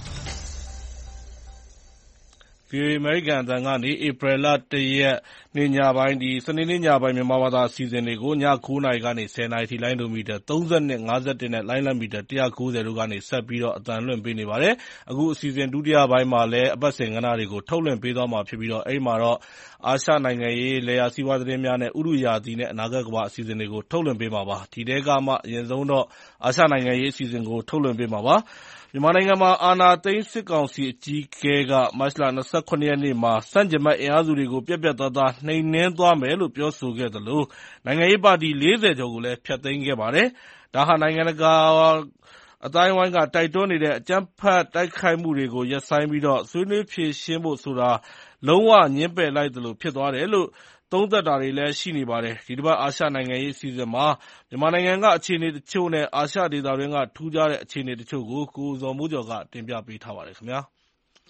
VOA အမေရိကန်အသံကနေဧပြီလ 1 ရက်နေ့ညပိုင်းစနေနေ့ညပိုင်းမြန်မာဘာသာအစီအစဉ်တွေကိုည 9 နာရီကနေ 10 နာရီထိလိုင်းဒိုမီတာ 32, 51 နဲ့လိုင်းလံမီတာ 190 တို့ကနေဆက်ပြီးတော့အသံလွှင့်ပေးနေပါတယ်။အခုအစီအစဉ်ဒုတိယပိုင်းမှာလည်းအပတ်စဉ်ကဏ္ဍတွေကိုထုတ်လွှင့်ပေးသွားမှာဖြစ်ပြီးတော့အဲ့မှာတော့အာရှနိုင်ငံရေးလေယာစီးပွားသတင်းများနဲ့ဥရုယာတီနဲ့အနာဂတ်ကဘာအစီအစဉ်တွေကိုထုတ်လွှင့်ပေးမှာပါ။ဒီထဲကမှအရင်ဆုံးတော့အာရှနိုင်ငံရေးအစီအစဉ်ကိုထုတ်လွှင့်ပေးမှာပါ။မြန်မာနိုင်ငံမှာအာဏာသိမ်းစစ်ကောင်စီအကြီးအကဲကမတ်လ 27 ရက်နေ့မှာဆန့်ကျင်ဘက်အင်အားစုတွေကိုပြတ်ပြတ်သားသားနှိမ်နင်းသွားမယ်လို့ပြောဆိုခဲ့သလိုနိုင်ငံရေးပါတီ 40 ကျော်ကိုလည်းဖျက်သိမ်းခဲ့ပါတယ်။ဒါဟာနိုင်ငံတကာအသိုင်းအဝိုင်းကတိုက်တွန်းနေတဲ့အကြမ်းဖက်တိုက်ခိုက်မှုတွေကိုရပ်ဆိုင်းပြီးတော့ဆွေးနွေးဖြေရှင်းဖို့ဆိုတာလုံးဝငြင်းပယ်လိုက်သလိုဖြစ်သွားတယ်လို့သုံးသပ်တာတွေလည်းရှိနေပါတယ်။ဒီတစ်ပတ်အာရှနိုင်ငံရေးအစီအစဉ်မှာမြန်မာနိုင်ငံကအခြေအနေတချို့နဲ့အာရှဒေသတွင်းကထူးခြားတဲ့အခြေအနေတချို့ကိုကိုဇော်မိုးကျော်ကတင်ပြပေးထားပါတယ်ခင်ဗျာ။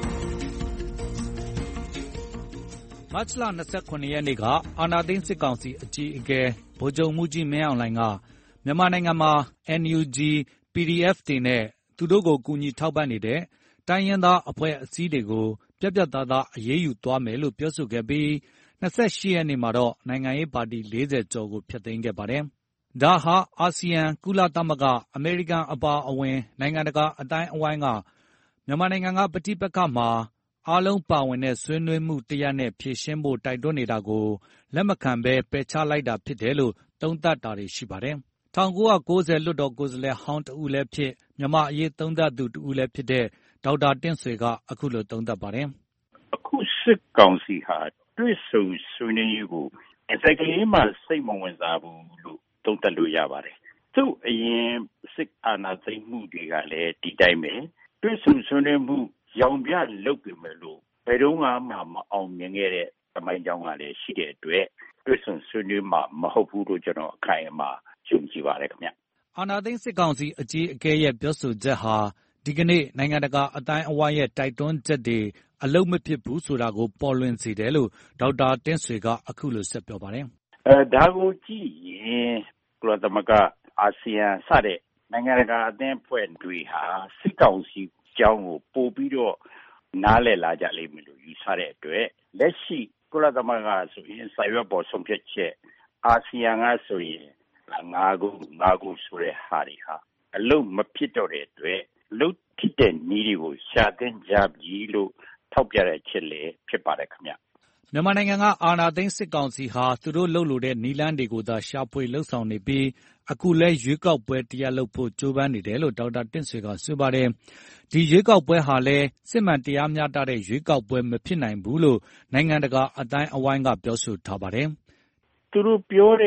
မတ်လ 27 ရက်နေ့ကအာဏာသိမ်းစစ်ကောင်စီအကြီးအကဲဗိုလ်ချုပ်မှူးကြီးမင်းအောင်လှိုင်ကမြန်မာနိုင်ငံမှာ NUG, PDF တွေနဲ့သူတို့ကိုကူညီထောက်ပံ့နေတဲ့တိုင်းရင်းသားအဖွဲ့အစည်းတွေကိုပြတ်ပြတ်သားသားအရေးယူသွားမယ်လို့ပြောဆိုခဲ့ပြီး28 ရက်နေ့မှာတော့နိုင်ငံရေးပါတီ 40 ကျော်ကိုဖျက်သိမ်းခဲ့ပါတယ်။ဒါဟာအာဆီယံကုလသမဂ္ဂအမေရိကန်အပါအဝင်နိုင်ငံတကာအတိုင်းအဝိုင်းကမြန်မာနိုင်ငံကပဋိပက္ခမှာအားလုံးပါဝင်တဲ့ဆွေးနွေးမှုတရပ်နဲ့ဖြေရှင်းဖို့တိုက်တွန်းနေတာကိုလက်မခံဘဲပယ်ချလိုက်တာဖြစ်တယ်လို့သုံးသပ်တာတွေရှိပါတယ်။1990လွှတ်တော်ကိုယ်စားလှယ်ဟောင်းတဦးလည်းဖြစ်မြန်မာအရေးသုံးသပ်သူတဦးလည်းဖြစ်တဲ့ဒေါက်တာတင့်ဆွေကအခုလိုသုံးသပ်ပါတယ်။အခုစစ်ကောင်စီဟာတွေ့ဆုံဆွေးနွေးရေးကိုအစကလေးမှစိတ်မဝင်စားဘူးလို့သုံးသပ်လို့ရပါတယ်။သူ့အရင်စစ်အာဏာသိမ်းမှုတွေကလည်းဒီတိုင်းပဲတွေ့ဆုံဆွေးနွေးမှုရောင်ပြလုပ်ပေမဲ့လို့ဘယ်တော့မှမအောင်မြင်ခဲ့တဲ့သမိုင်းကြောင်းကလည်းရှိတဲ့အတွက်တွေ့ဆုံဆွေးနွေးမှမဟုတ်ဘူးလို့ကျွန်တော်အခိုင်အမာယုံကြည်ပါတယ်ခင်ဗျ။အာဏာသိမ်းစစ်ကောင်စီအကြီးအကဲရဲ့ပြောဆိုချက်ဟာဒီကနေ့နိုင်ငံတကာအတိုင်းအဝိုင်းရဲ့တိုက်တွန်းချက်တွေအလုံးမဖြစ်ဘူးဆိုတာကိုပေါ်လွင်စေတယ်လို့ဒေါက်တာတင့်ဆွေကအခုလိုဆက်ပြောပါတယ်။ဒါကိုကြည့်ရင်ကုလသမဂ္ဂအာဆီယံစတဲ့နိုင်ငံတကာအသင်းအဖွဲ့တွေဟာစစ်ကောင်စီကြောင်းကိုပို့ပြီးတော့နားလည်လာကြလိမ့်မယ်လို့ယူဆတဲ့အတွက်လက်ရှိကုလသမဂ္ဂဆိုရင်စာရွက်ပေါ်ဆုံးဖြတ်ချက်အာဆီယံကဆိုရင်၅ခုဆိုတဲ့ဟာတွေဟာအလုံးမဖြစ်တော့တဲ့အတွက်လုတ်ဖြစ်တဲ့နည်းတွေကိုရှာသင်ကြပြီလို့ထောက်ပြတဲ့ချက်လည်းဖြစ်ပါတယ်ခင်ဗျ။မြန်မာနိုင်ငံကအာဏာသိမ်းစစ်ကောင်စီဟာသူတို့လှုပ်လို့တဲ့နည်းလမ်းတွေကိုသာရှာဖွေလှုပ်ဆောင်နေပြီးအခုလဲရွေးကောက်ပွဲတရားလုပ်ဖို့ကြိုးပမ်းနေတယ်လို့ဒေါက်တာတင့်ဆွေကဆိုပါတယ်။ဒီရွေးကောက်ပွဲဟာလဲစစ်မှန်တရားမျှတတဲ့ရွေးကောက်ပွဲမဖြစ်နိုင်ဘူးလို့နိုင်ငံတကာအတိုင်းအဝိုင်းကပြောဆိုထားပါတယ်။သူတို့ပြောတဲ့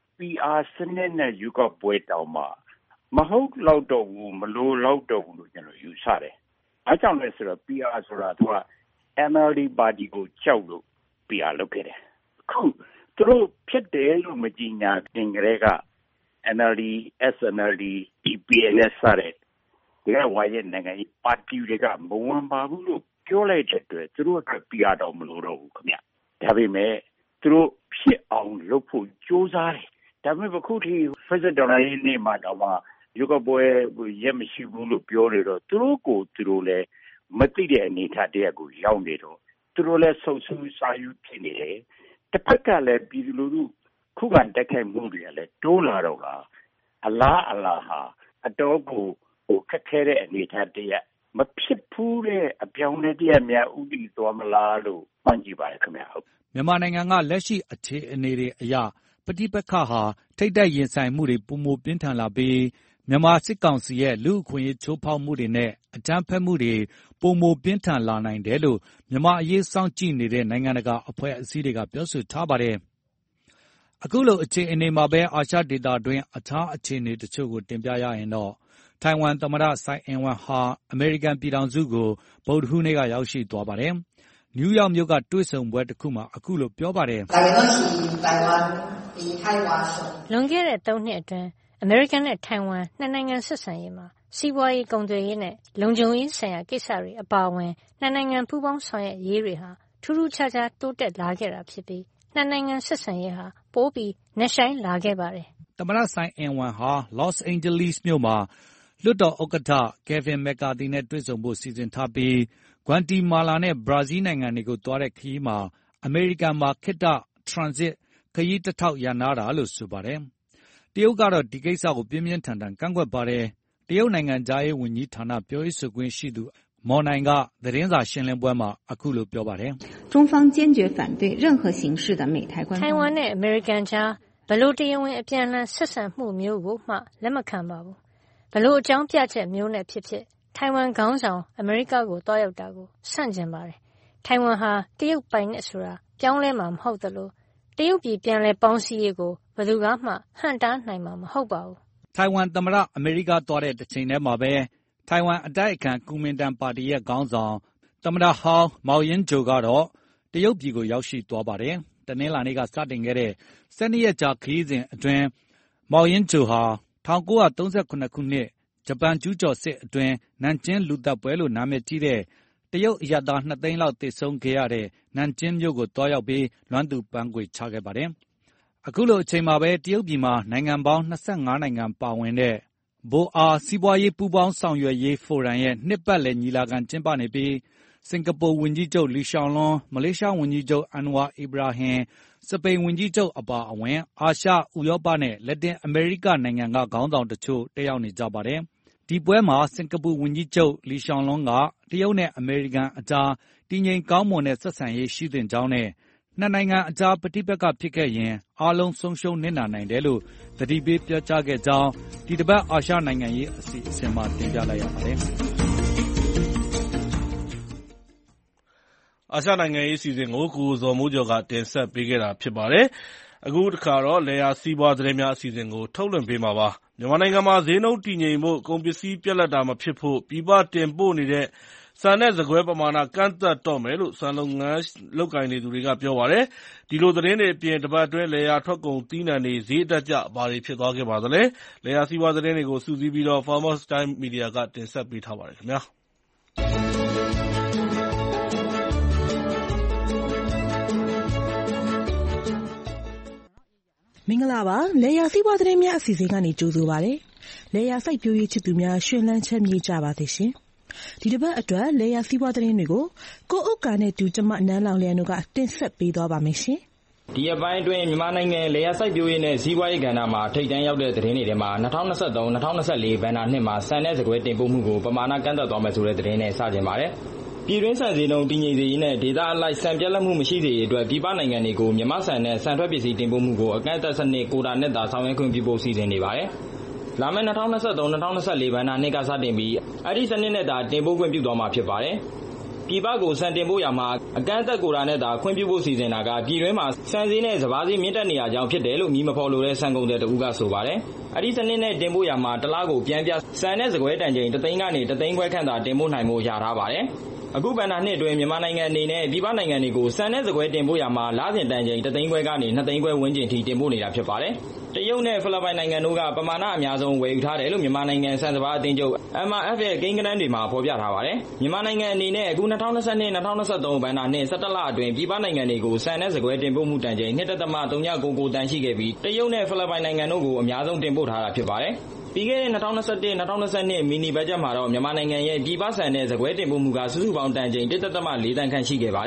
PR စနစ်နဲ့ရွေးကောက်ပွဲတောင်မှမဟုတ်တော့တော့ဘူးမလိုတော့တော့ဘူးလို့ကျွန်တော်ယူဆတယ်။အားကြောင့်လဲဆိုတော့ PR ဆိုတာသူက MLD ပါတီကိုကြောက်လို့ PR လုပ်ခဲ့တယ်။အခုသူတို့ဖြစ်တယ်လို့မကြီးညာတင်ကြတဲ့က NLD, SNLD, EPNS စတဲ့ဒီကဝါရဲ့နိုင်ငံရေးပါတီတွေကမဝန်ပါဘူးလို့ပြောလိုက်တဲ့အတွက်သူတို့အတွက် PR တော့မလိုတော့ဘူးခင်ဗျ။ဒါပေမဲ့သူတို့ဖြစ်အောင်လုပ်ဖို့ကြိုးစားတယ်။ဒါပေမဲ့အခုထိ President Donald Trump နေမှာတော့ရုပ်ပွဲရက်မရှိဘူးလို့ပြောနေတော့သူတို့ကိုသူတို့လည်းမသိတဲ့အနေအထားတည်းကိုရောက်နေတော့သူတို့လည်းဆုပ်ဆူစာယူဖြစ်နေတယ်။တစ်ဖက်ကလည်းပြည်သူလူထုခုခံတိုက်ခိုက်မှုတွေကလည်းတိုးလာတော့အလားဟာအတော်ကိုခက်ခဲတဲ့အနေအထားတည်းမဖြစ်ဘူးတဲ့အပြောင်းအလဲတည်းများဥတည်သွားမလားလို့မှန်းကြည့်ပါတယ်ခင်ဗျာ။မြန်မာနိုင်ငံကလက်ရှိအခြေအနေတွေအရပဋိပက္ခဟာထိပ်တိုက်ရင်ဆိုင်မှုတွေပုံမပြင်းထန်လာပြီးမြန်မာစစ်ကောင်စီရဲ့လူ့အခွင့်အရေးချိုးဖောက်မှုတွေနဲ့အကြမ်းဖက်မှုတွေပိုမိုပြင်းထန်လာနိုင်တယ်လို့မြန်မာအရေးစောင့်ကြည့်နေတဲ့နိုင်ငံတကာအဖွဲ့အစည်းတွေကပြောဆိုထားပါတယ်။အခုလိုအခြေအနေမှာပဲအာရှဒေသတွင်းအခြားအခြေအနေတချို့ကိုတင်ပြရရင်တော့ထိုင်ဝမ်သမ္မတဆိုင်အင်ဝမ်ဟာအမေရိကန်ပြည်ထောင်စုကိုဗုဒ္ဓဟူးနေ့ကရောက်ရှိသွားပါတယ်။နယူးယောက်မြို့ကတွေ့ဆုံပွဲတစ်ခုမှာအခုလိုပြောပါတယ်။လွန်ခဲ့တဲ့3 နှစ်အတွင်းအမေရိကန်နဲ့ထိုင်ဝမ်နှစ်နိုင်ငံဆက်ဆံရေးမှာစီးပွားရေးကုန်သွယ်ရေးနဲ့လုံခြုံရေးဆိုင်ရာကိစ္စတွေအပါအဝင်နှစ်နိုင်ငံပူးပေါင်းဆောင်ရွက်ရေးတွေဟာထူးထူးခြားခြားတိုးတက်လာခဲ့တာဖြစ်ပြီးနှစ်နိုင်ငံဆက်ဆံရေးဟာပိုပြီးနက်ရှိုင်းလာခဲ့ပါတယ်။သမ္မတဆိုင်အင်ဝမ်ဟာလော့စ်အိန်ဂျလိစ်မြို့မှာလွှတ်တော်ဥက္ကဋ္ဌကယ်ဗင်မက်ကာသီနဲ့တွေ့ဆုံဖို့စီစဉ်ထားပြီးဂွမ်တီမာလာနဲ့ဘရာဇီးနိုင်ငံတွေကိုသွားတဲ့ခရီးမှာအမေရိကန်မှာခေတ္တထရန်ဇစ်ခရီးတစ်ထောက်ရပ်နားတာလို့ဆိုပါတယ်။တရုတ်ကတော့ဒီကိစ္စကိုပြင်းပြင်းထန်ထန်ကန့်ကွက်ပါတယ်။တရုတ်နိုင်ငံခြားရေးဝန်ကြီးဌာနပြောရေးဆိုခွင့်ရှိသူမော်နိုင်ကသတင်းစာရှင်းလင်းပွဲမှာအခုလိုပြောပါတယ်။中方坚决反对任何形式的美台关系。ထိုင်ဝမ်နဲ့အမေရိကန်ကြားဘလို့တရားဝင်အပြန်အလှန်ဆက်ဆံမှုမျိုးကိုမှလက်မခံပါဘူး။ဘလို့အကြောင်းပြချက်မျိုးနဲ့ဖြစ်ဖြစ်ထိုင်ဝမ်ခေါင်းဆောင်အမေရိကကိုတွားရောက်တာကိုဆန့်ကျင်ပါတယ်။ထိုင်ဝမ်ဟာတရုတ်ပိုင်နဲ့ဆိုတာပြောင်းလဲမှာမဟုတ်သလိုတရုတ်ပြည်ပြန်လဲပေါင်းစည်းရေးကိုဘယ်သူကမှဟန့်တားနိုင်မှာမဟုတ်ပါဘူး။ထိုင်ဝမ်သမ္မတအမေရိကသွားတဲ့တစ်ချိန်တည်းမှာပဲထိုင်ဝမ်အတိုက်အခံကူမင်တန်ပါတီရဲ့ခေါင်းဆောင်သမ္မတဟောင်းမောင်ယင်းဂျိုကတော့တရုတ်ပြည်ကိုရောက်ရှိသွားပါတယ်။တနင်္လာနေ့ကစတင်ခဲ့တဲ့12 ရက်ကြာခရီးစဉ်အတွင်းမောင်ယင်းဂျိုဟာ1938ခုနှစ်ဂျပန်ကျူးကျော်စစ်အတွင်းနန်ကျင်းလူသတ်ပွဲလို့နာမည်ကြီးတဲ့တရုတ်အရပ်သား2 သိန်းလောက်သေဆုံးခဲ့ရတဲ့နန်ကျင်းမြို့ကိုတွားရောက်ပြီးလွမ်းသူပန်းခွေချခဲ့ပါတယ်။အခုလိုအချိန်မှာပဲတရုတ်ပြည်မှာနိုင်ငံပေါင်း25နိုင်ငံပါဝင်တဲ့ဘိုအာစီးပွားရေးပူးပေါင်းဆောင်ရွက်ရေးဖိုရမ်ရဲ့နှစ်ပတ်လည်ညီလာခံကျင်းပနေပြီးစင်ကာပူဝန်ကြီးချုပ်လီရှောင်လွန်းမလေးရှားဝန်ကြီးချုပ်အန်ဝါအီဘရာဟင်စပိန်ဝန်ကြီးချုပ်အပါအဝင်အာရှဥရောပနဲ့လက်တင်အမေရိကနိုင်ငံကခေါင်းဆောင်တချို့တက်ရောက်နေကြပါတယ်။ဒီပွဲမှာစင်ကာပူဝန်ကြီးချုပ်လီရှောင်လွန်းကတရုတ်နဲ့အမေရိကန်အကြားတည်ငြိမ်ကောင်းမွန်တဲ့ဆက်ဆံရေးရှိသင့်ကြောင်းနဲ့နှစ်နိုင်ငံအကြားပဋိပက္ခဖြစ်ခဲ့ရင်အားလုံးဆုံးရှုံးနစ်နာနိုင်တယ်လို့သတိပေးပြောကြားခဲ့ကြောင်းဒီတစ်ပတ်အာရှနိုင်ငံရေးအစီအစဉ်မှာတင်ပြလိုက်ရပါတယ်။အာရှနိုင်ငံရေးအစီအစဉ်ကိုကိုဇော်မိုးကျော်ကတင်ဆက်ပေးခဲ့တာဖြစ်ပါတယ်။အခုတစ်ခါတော့လယ်ယာစီးပွားသတင်းများအစီအစဉ်ကိုထုတ်လွှင့်ပေးမှာပါ။မြန်မာနိုင်ငံမှာဈေးနှုန်းတည်ငြိမ်ဖို့ကုန်ပစ္စည်းပြတ်လပ်တာမဖြစ်ဖို့ပြည်ပတင်ပို့နေတဲ့ဆန်နဲ့ဆန်ကွဲပမာဏကန့်သတ်တော့မယ်လို့ဆန်လုပ်ငန်းလုပ်ကိုင်နေသူတွေကပြောပါတယ်။ဒီလိုသတင်းတွေအပြင်တပတ်အတွင်းလယ်ယာထွက်ကုန်သီးနှံတွေဈေးအတက်ကြဘာတွေဖြစ်သွားခဲ့ပါသလဲ။လယ်ယာစီးပွားသတင်းတွေကိုစုစည်းပြီးတော့ Farmers Time Media ကတင်ဆက်ပေးထားပါတယ်ခင်ဗျာ။မင်္ဂလာပါလယ်ယာစီးပွားသတင်းများအစီအစဉ်ကနေကြိုဆိုပါရစေလယ်ယာစိုက်ပျိုးရေးချစ်သူများရှင်လန်းချမ်းမြေ့ကြပါစေရှင်ဒီတစ်ပတ်အတွက်လယ်ယာစီးပွားသတင်းတွေကိုကိုဥက္ကာနဲ့တူကျမနန်းလောင်လျံတို့ကတင်ဆက်ပေးသွားပါမယ်ရှင်ဒီအပိုင်းအတွင်းမြန်မာနိုင်ငံလယ်ယာစိုက်ပျိုးရေးနဲ့စီးပွားရေးကဏ္ဍမှာထိပ်တန်းရောက်တဲ့သတင်းတွေထဲမှာ2023-2024ဘဏ္ဍာနှစ်မှာဆန်နဲ့ဆန်ကွဲတင်ပို့မှုကိုပမာဏကန့်သတ်သွားမယ်ဆိုတဲ့သတင်းနဲ့စတင်ပါတယ်ပြည်တွင်းဆန်ဈေးနှုန်းတည်ငြိမ်စေရေးနဲ့ဒေသအလိုက်ဆန်ပြတ်လတ်မှုမရှိစေရေးအတွက်ပြည်ပနိုင်ငံတွေကိုမြန်မာဆန်နဲ့ဆန်ထွက်ပစ္စည်းတင်ပို့မှုကိုအကန့်အသတ်စနစ်ကိုတာနဲ့သာဆောင်ရွက်ခွင့်ပြုဖို့စီစဉ်နေပါတယ်။လာမယ့်2023-2024ဘဏ္ဍာနှစ်ကစတင်ပြီးအဲ့ဒီစနစ်နဲ့သာတင်ပို့ခွင့်ပြုသွားမှာဖြစ်ပါတယ်။ပြည်ပကိုဆန်တင်ပို့ရမှာအကန့်အသတ်ကိုတာနဲ့သာခွင့်ပြုဖို့စီစဉ်တာကပြည်တွင်းမှာဆန်ဈေးနဲ့စပါးဈေးမြင့်တက်နေရကြောင်းဖြစ်တယ်လို့မြည်မဖော်လို့တဲ့ဆန်ကုန်တဲ့တဦးကဆိုပါတယ်။အဲ့ဒီစနစ်နဲ့တင်ပို့ရမှာတစ်လားကိုပြန်ပြဆန်နဲ့စကွဲတန်ချိန်3 သိန်းကနေ3 သိန်းခွဲခန့်သာတင်ပို့နိုင်မှုရထားပါတယ်။အခုဘဏ္ဍာနှစ်အတွင်းမြန်မာနိုင်ငံအနေနဲ့ပြည်ပနိုင်ငံတွေကိုဆန်နဲ့စကွဲတင်ပို့ရမှာလစဉ်တန်ချိန်3 သိန်းခွဲကနေ2 သိန်းခွဲဝန်းကျင်ထိတင်ပို့နေတာဖြစ်ပါတယ်။တရုတ်နဲ့ဖိလစ်ပိုင်နိုင်ငံတို့ကပမာဏအများဆုံးဝယ်ယူထားတယ်လို့မြန်မာနိုင်ငံဆန်စပါးအသင်းချုပ် MRF ရဲ့ကိန်းဂဏန်းတွေမှာဖော်ပြထားပါတယ်။မြန်မာနိုင်ငံအနေနဲ့အခု2022-2023ဘဏ္ဍာနှစ်17လအတွင်းပြည်ပနိုင်ငံတွေကိုဆန်နဲ့စကွဲတင်ပို့မှုတန်ချိန် 2.3999 တန်ရှိခဲ့ပြီးတရုတ်နဲ့ဖိလစ်ပိုင်နိုင်ငံတို့ကိုအများဆုံးတင်ပို့ထားတာဖြစ်ပါတယ်။ပြီးခဲ့တဲ့2021-2022မီနီဘတ်ဂျက်မှာတော့မြန်မာနိုင်ငံရဲ့ပြည်ပဆန်နဲ့စကွဲတင်ပို့မှုကစုစုပေါင်းတန်ချိန် 1.4 တန်ခန့်ရှိခဲ့ပါတယ်။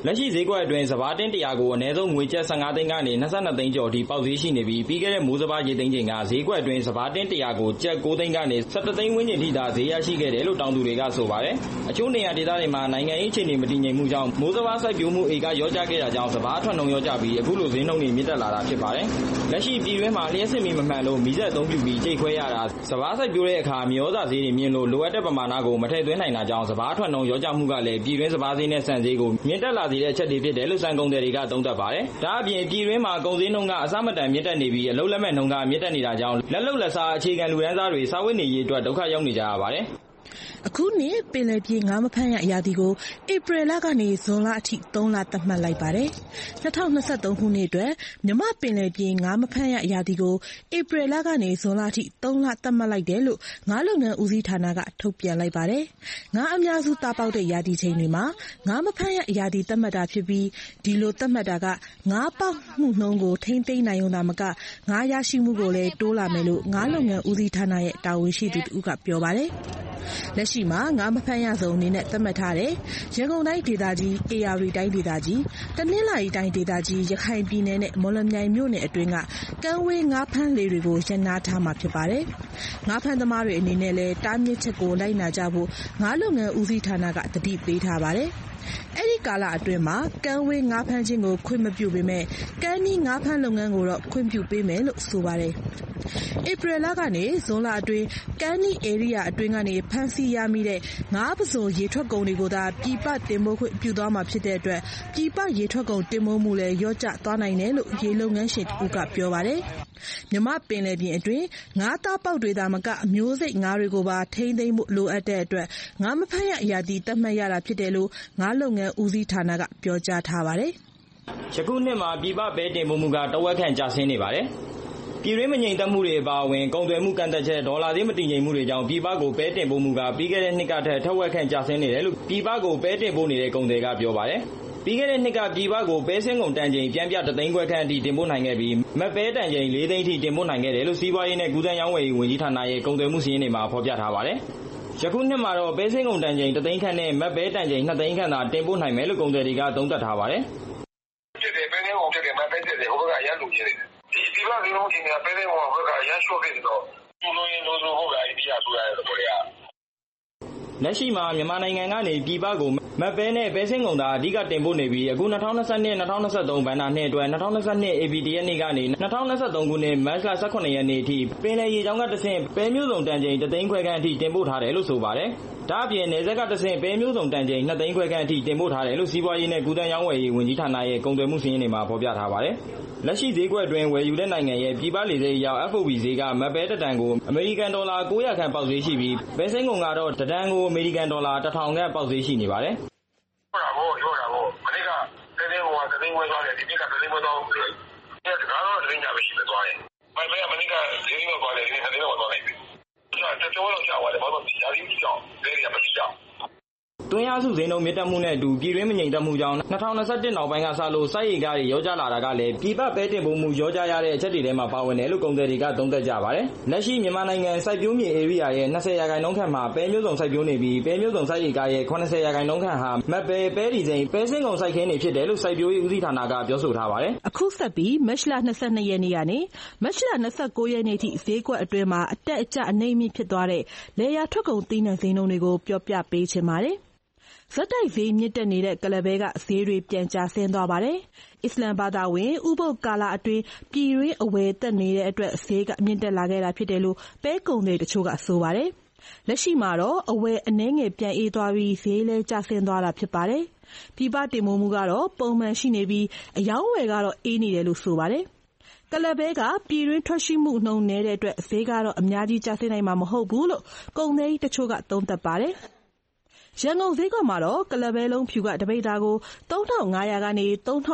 လက်ရှိဈေးကွက်အတွင်းစပါးတင်း100ကိုအနည်းဆုံးငွေကျပ်15သိန်းကနေ22သိန်းကျော်အထိပေါက်ဈေးရှိနေပြီးပြီးခဲ့တဲ့မိုးစပါးရေသိမ်းချိန်ကဈေးကွက်အတွင်းစပါးတင်း100ကိုကျပ်9သိန်းကနေ17သိန်းဝန်းကျင်ထိသာဈေးရရှိခဲ့တယ်လို့တောင်သူတွေကဆိုပါတယ်။အချို့နေရာဒေသတွေမှာနိုင်ငံရေးအခြေအနေမတည်ငြိမ်မှုကြောင့်မိုးစပါးစိုက်ပျိုးမှုဧကရော့ကျခဲ့တာကြောင့်စပါးထွက်နှုန်းရော့ကျပြီးအခုလိုဈေးနှုန်းတွေမြင့်တက်လာတာဖြစ်ပါတယ်။လက်ရှိပြည်တွင်းမှာလျှက်စစ်မီးမမှန်လို့မီးစက်အသုံးပြုပြီးကြိတ်ခွဲရတာစပါးစိုက်ပျိုးတဲ့အခါမြေဩဇာဈေးတွေမြင့်လို့လိုအပ်တဲ့ပမာဏကိုမထည့်သွင်းနိုင်တာကြောင့်စပါးထွက်နှုန်းရော့ကျမှုကလည်းပြည်တွင်းစပါးဈေးနဲ့ဆန်ဈေးကိုမြင့်တက်လာစေတဲ့အချက်တွေဖြစ်တယ်လို့ဆန်ကုန်သည်တွေကသုံးသပ်ပါတယ်။ဒါအပြင်ပြည်တွင်းမှာကုန်ဈေးနှုန်းကအဆမတန်မြင့်တက်နေပြီးအလုပ်လက်မဲ့နှုန်းကမြင့်တက်နေတာကြောင့်လက်လုံလက်စားအခြေခံလူတန်းစားတွေစားဝတ်နေရေးအတွက်ဒုက္ခရောက်နေကြရပါတယ်။အခုနှစ်ပင်လယ်ပြေငါးမဖမ်းရရာသီကိုဧပြီလကနေဇွန်လအထိ3လသတ်မှတ်လိုက်ပါတယ်။2023ခုနှစ်အတွက်မြန်မာပင်လယ်ပြေငါးမဖမ်းရရာသီကိုဧပြီလကနေဇွန်လအထိ3လသတ်မှတ်လိုက်တယ်လို့ငါးလုပ်ငန်းဦးစီးဌာနကထုတ်ပြန်လိုက်ပါတယ်။ငါးအများစုတာပေါက်တဲ့ရာသီချိန်တွေမှာငါးမဖမ်းရရာသီသတ်မှတ်တာဖြစ်ပြီးဒီလိုသတ်မှတ်တာကငါးပေါက်မှုနှုန်းကိုထိန်းသိမ်းနိုင်ုံသာမကငါးရရှိမှုကိုလည်းတိုးလာမယ်လို့ငါးလုပ်ငန်းဦးစီးဌာနရဲ့တာဝန်ရှိသူတဦးကပြောပါတယ်။လက်ရှိမှာငါးမဖမ်းရဆုံးအနေနဲ့သတ်မှတ်ထားတဲ့ရန်ကုန်တိုင်းဒေသကြီး၊ဧရာဝတီတိုင်းဒေသကြီး၊တနင်္သာရီတိုင်းဒေသကြီး၊ရခိုင်ပြည်နယ်နဲ့မော်လမြိုင်မြို့နယ်အတွင်းကကမ်းဝေးငါးဖမ်းလှေတွေကိုရပ်နားထားမှာဖြစ်ပါတယ်။ငါးဖမ်းသမားတွေအနေနဲ့လည်းတားမြစ်ချက်ကိုလိုက်နာကြဖို့ငါးလုပ်ငန်းဦးစီးဌာနကသတိပေးထားပါတယ်။အဲဒီကာလအတွင်းမှာကမ်းဝေးငါးဖမ်းခြင်းကိုခွင့်မပြုပေမဲ့ကမ်းနီးငါးဖမ်းလုပ်ငန်းကိုတော့ခွင့်ပြုပေးမယ်လို့ဆိုပါတယ်။ဧပြီလကနေဇွန်လအတွင်းကမ်းနီးဧရိယာအတွင်းကနေဖမ်းဆီးရမိတဲ့ငါးပုဇွန်ရေထွက်ကုန်တွေကိုသာပြည်ပတင်ပို့ခွင့်ပြုသွားမှာဖြစ်တဲ့အတွက်ပြည်ပရေထွက်ကုန်တင်ပို့မှုလည်းလျော့ကျသွားနိုင်တယ်လို့ရေလုပ်ငန်းရှင်တဦးကပြောပါတယ်။မြန်မာပင်လယ်ပြင်အတွင်းငါးသားပေါက်တွေသာမကအမျိုးစိတ်ငါးတွေကိုပါထိန်းသိမ်းဖို့လိုအပ်တဲ့အတွက်ငါးမဖမ်းရရာသီသတ်မှတ်ရတာဖြစ်တယ်လို့ငါးလုပ်ငန်းဦးစီးဌာနကပြောကြားထားပါတယ်။ယခုနှစ်မှာပြည်ပပဲတင်ပို့မှုကတဝက်ခန့်ကျဆင်းနေပါတယ်။ပြည်တွင်းမငြိမ်သက်မှုတွေအပါအဝင်ကုန်သွယ်မှုကန့်သတ်ချက်ဒေါ်လာဈေးမတည်ငြိမ်မှုတွေကြောင့်ပြည်ပကိုပဲတင်ပို့မှုကပြီးခဲ့တဲ့နှစ်ကထက်ဝက်ခန့်ကျဆင်းနေတယ်လို့ပြည်ပကိုပဲတင်ပို့နေတဲ့ကုန်သည်ကပြောပါတယ်။ပြီးခဲ့တဲ့နှစ်ကပြည်ပကိုပဲစင်းကုန်တန်ချိန်ပြန်ပြ3သိန်းခွဲခန့်အထိတင်ပို့နိုင်ခဲ့ပြီးမပဲတန်ချိန်4သိန်းအထိတင်ပို့နိုင်ခဲ့တယ်လို့စီးပွားရေးနဲ့ကူးသန်းရောင်းဝယ်ရေးဝန်ကြီးဌာနရဲ့ကုန်သွယ်မှုစီးရင်တွေမှာဖော်ပြထားပါတယ်။ယခုနှစ်မှာတော့ပဲစင်းကုန်တန်ချိန်3သိန်းခန့်နဲ့မပဲတန်ချိန်2သိန်းခန့်သာတင်ပို့နိုင်မယ်လို့ကုန်သည်တွေကသုံးသပ်ထားပါတယ်။ဖြစ်တယ်ပဲစင်းကုန်ဖြစ်တယ်မပဲဖြစ်တယ်ဟိုဘက်ကအရန်လူကြီးနေတယ်။ဒီပြည်ပစင်းကုန်ချင်းကပဲစင်းကုန်ဘက်ကအရန်ရှော့ဖြစ်နေတော့သူ့လိုရင်လိုဟုတ်ကအိန္ဒိယဆိုရတယ်ပေါ့လေ။လက်ရှိမှာမြန်မာနိုင်ငံကနေပြည်ပကိုမပဲနဲ့ပဲစင်းကုန်သာအဓိကတင်ပို့နေပြီးအခု2022-2023ဘဏ္ဍာနှစ်အတွက်2022 APT ရက်နေ့ကနေ2023ခုနှစ်မတ်လ18ရက်နေ့အထိပင်လယ်ရေကြောင်းကတဆင့်ပဲမျိုးစုံတန်ချိန်3သိန်းခွဲခန့်အထိတင်ပို့ထားတယ်လို့ဆိုပါတယ်။ဒါအပြင်နယ်စပ်ကတဆင့်ပဲမျိုးစုံတန်ချိန်2သိန်းခွဲခန့်အထိတင်ပို့ထားတယ်လို့စီးပွားရေးနဲ့ကူးသန်းရောင်းဝယ်ရေးဝန်ကြီးဌာနရဲ့ကုန်သွယ်မှုစီးရင်တွေမှာဖော်ပြထားပါတယ်။လက်ရှိဈေးကွက်အတွင်းဝယ်ယူတဲ့နိုင်ငံရဲ့ပြည်ပလေဆိပ်အရောက် FOB ဈေးကမပဲတတန်ကိုအမေရိကန်ဒေါ်လာ900ခန့်ပေါက်ဈေးရှိပြီးပဲစင်းကုန်ကတော့တတန်ကိုအမေရိကန်ဒေါ်လာ1000ခန့်ပေါက်ဈေးရှိနေပါတယ်။ဟုတ်တာဗောမနေ့ကပဲစင်းကုန်က3သိန်းခွဲသွားတယ်ဒီနေ့က3သိန်းခွဲသွားဘူးလေ။ဒါကတော့3သိန်းညာပဲရှိပဲသွားတယ်။မနေ့က4သိန်းလောက်သွားတယ်ဒီနေ့2သိန်းလောက်သွားလိုက်ပြီ။ဒါတချို့လောက်ချသွားတယ်ဘာလို့ရာသီးကြောင်ဈေးတွေကမပြီးကြဘူးတွင်းအားစုဈေးနှုန်းမြင့်တက်မှုနဲ့အတူပြည်တွင်းမငြိမ်သက်မှုကြောင့်2021နောက်ပိုင်းကစလို့စိုက်ရိတ်ကားတွေရောကျလာတာကလည်းပြည်ပပဲတင်ပို့မှုရောကျရတဲ့အချက်တွေထဲမှာပါဝင်တယ်လို့ကုန်သည်တွေကသုံးသပ်ကြပါတယ်။လက်ရှိမြန်မာနိုင်ငံစိုက်ပျိုးမြေဧရိယာရဲ့20%ခန့်မှာပဲမျိုးစုံစိုက်ပျိုးနေပြီးပဲမျိုးစုံစိုက်ရိတ်ကားရဲ့80%ခန့်ဟာမပဲပဲဒီစိန်ပဲစင်းကုန်စိုက်ခင်းတွေဖြစ်တယ်လို့စိုက်ပျိုးရေးဦးစီးဌာနကပြောဆိုထားပါတယ်။အခုဆက်ပြီးမတ်လ22ရက်နေ့ကနေမတ်လ29ရက်နေ့ထိဈေးကွက်အတွင်းမှာအတက်အကျအနေအမြင့်ဖြစ်သွားတဲ့လယ်ယာထွက်ကုန်သီးနှံဈေးနှုန်းတွေကိုပြောပြပေးချင်ပါတယ်။ဇက်တိုက်ဈေးမြင့်တက်နေတဲ့ကလပဲကဈေးတွေပြန်ကျဆင်းသွားပါတယ်။အစ္စလမ်ဘာသာဝင်ဥပုပ်ကာလအတွင်းပြည်တွင်းအဝယ်တက်နေတဲ့အတွက်ဈေးကမြင့်တက်လာခဲ့တာဖြစ်တယ်လို့ပဲကုန်တွေတချို့ကဆိုပါတယ်။လက်ရှိမှာတော့အဝယ်အနှဲငယ်ပြန်အေးသွားပြီးဈေးလည်းကျဆင်းသွားတာဖြစ်ပါတယ်။ပြည်ပတင်ပို့မှုကတော့ပုံမှန်ရှိနေပြီးအယောင်းဝယ်ကတော့အေးနေတယ်လို့ဆိုပါတယ်။ကလပဲကပြည်တွင်းထွက်ရှိမှုနှုန်းနည်းတဲ့အတွက်ဈေးကတော့အများကြီးကျဆင်းနိုင်မှာမဟုတ်ဘူးလို့ကုန်သည်တချို့ကသုံးသပ်ပါတယ်။ရန်ကုန်ဈေးကွက်မှာတော့ကလပဲလုံးဖြူကတပိတ်သားကို3500ကနေ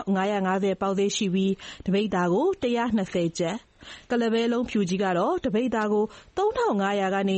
3550ပေါက်ဈေးရှိပြီးတပိတ်သားကို120ကျပ်ကလပဲလုံးဖြူကြီးကတော့တပိတ်သားကို3500ကနေ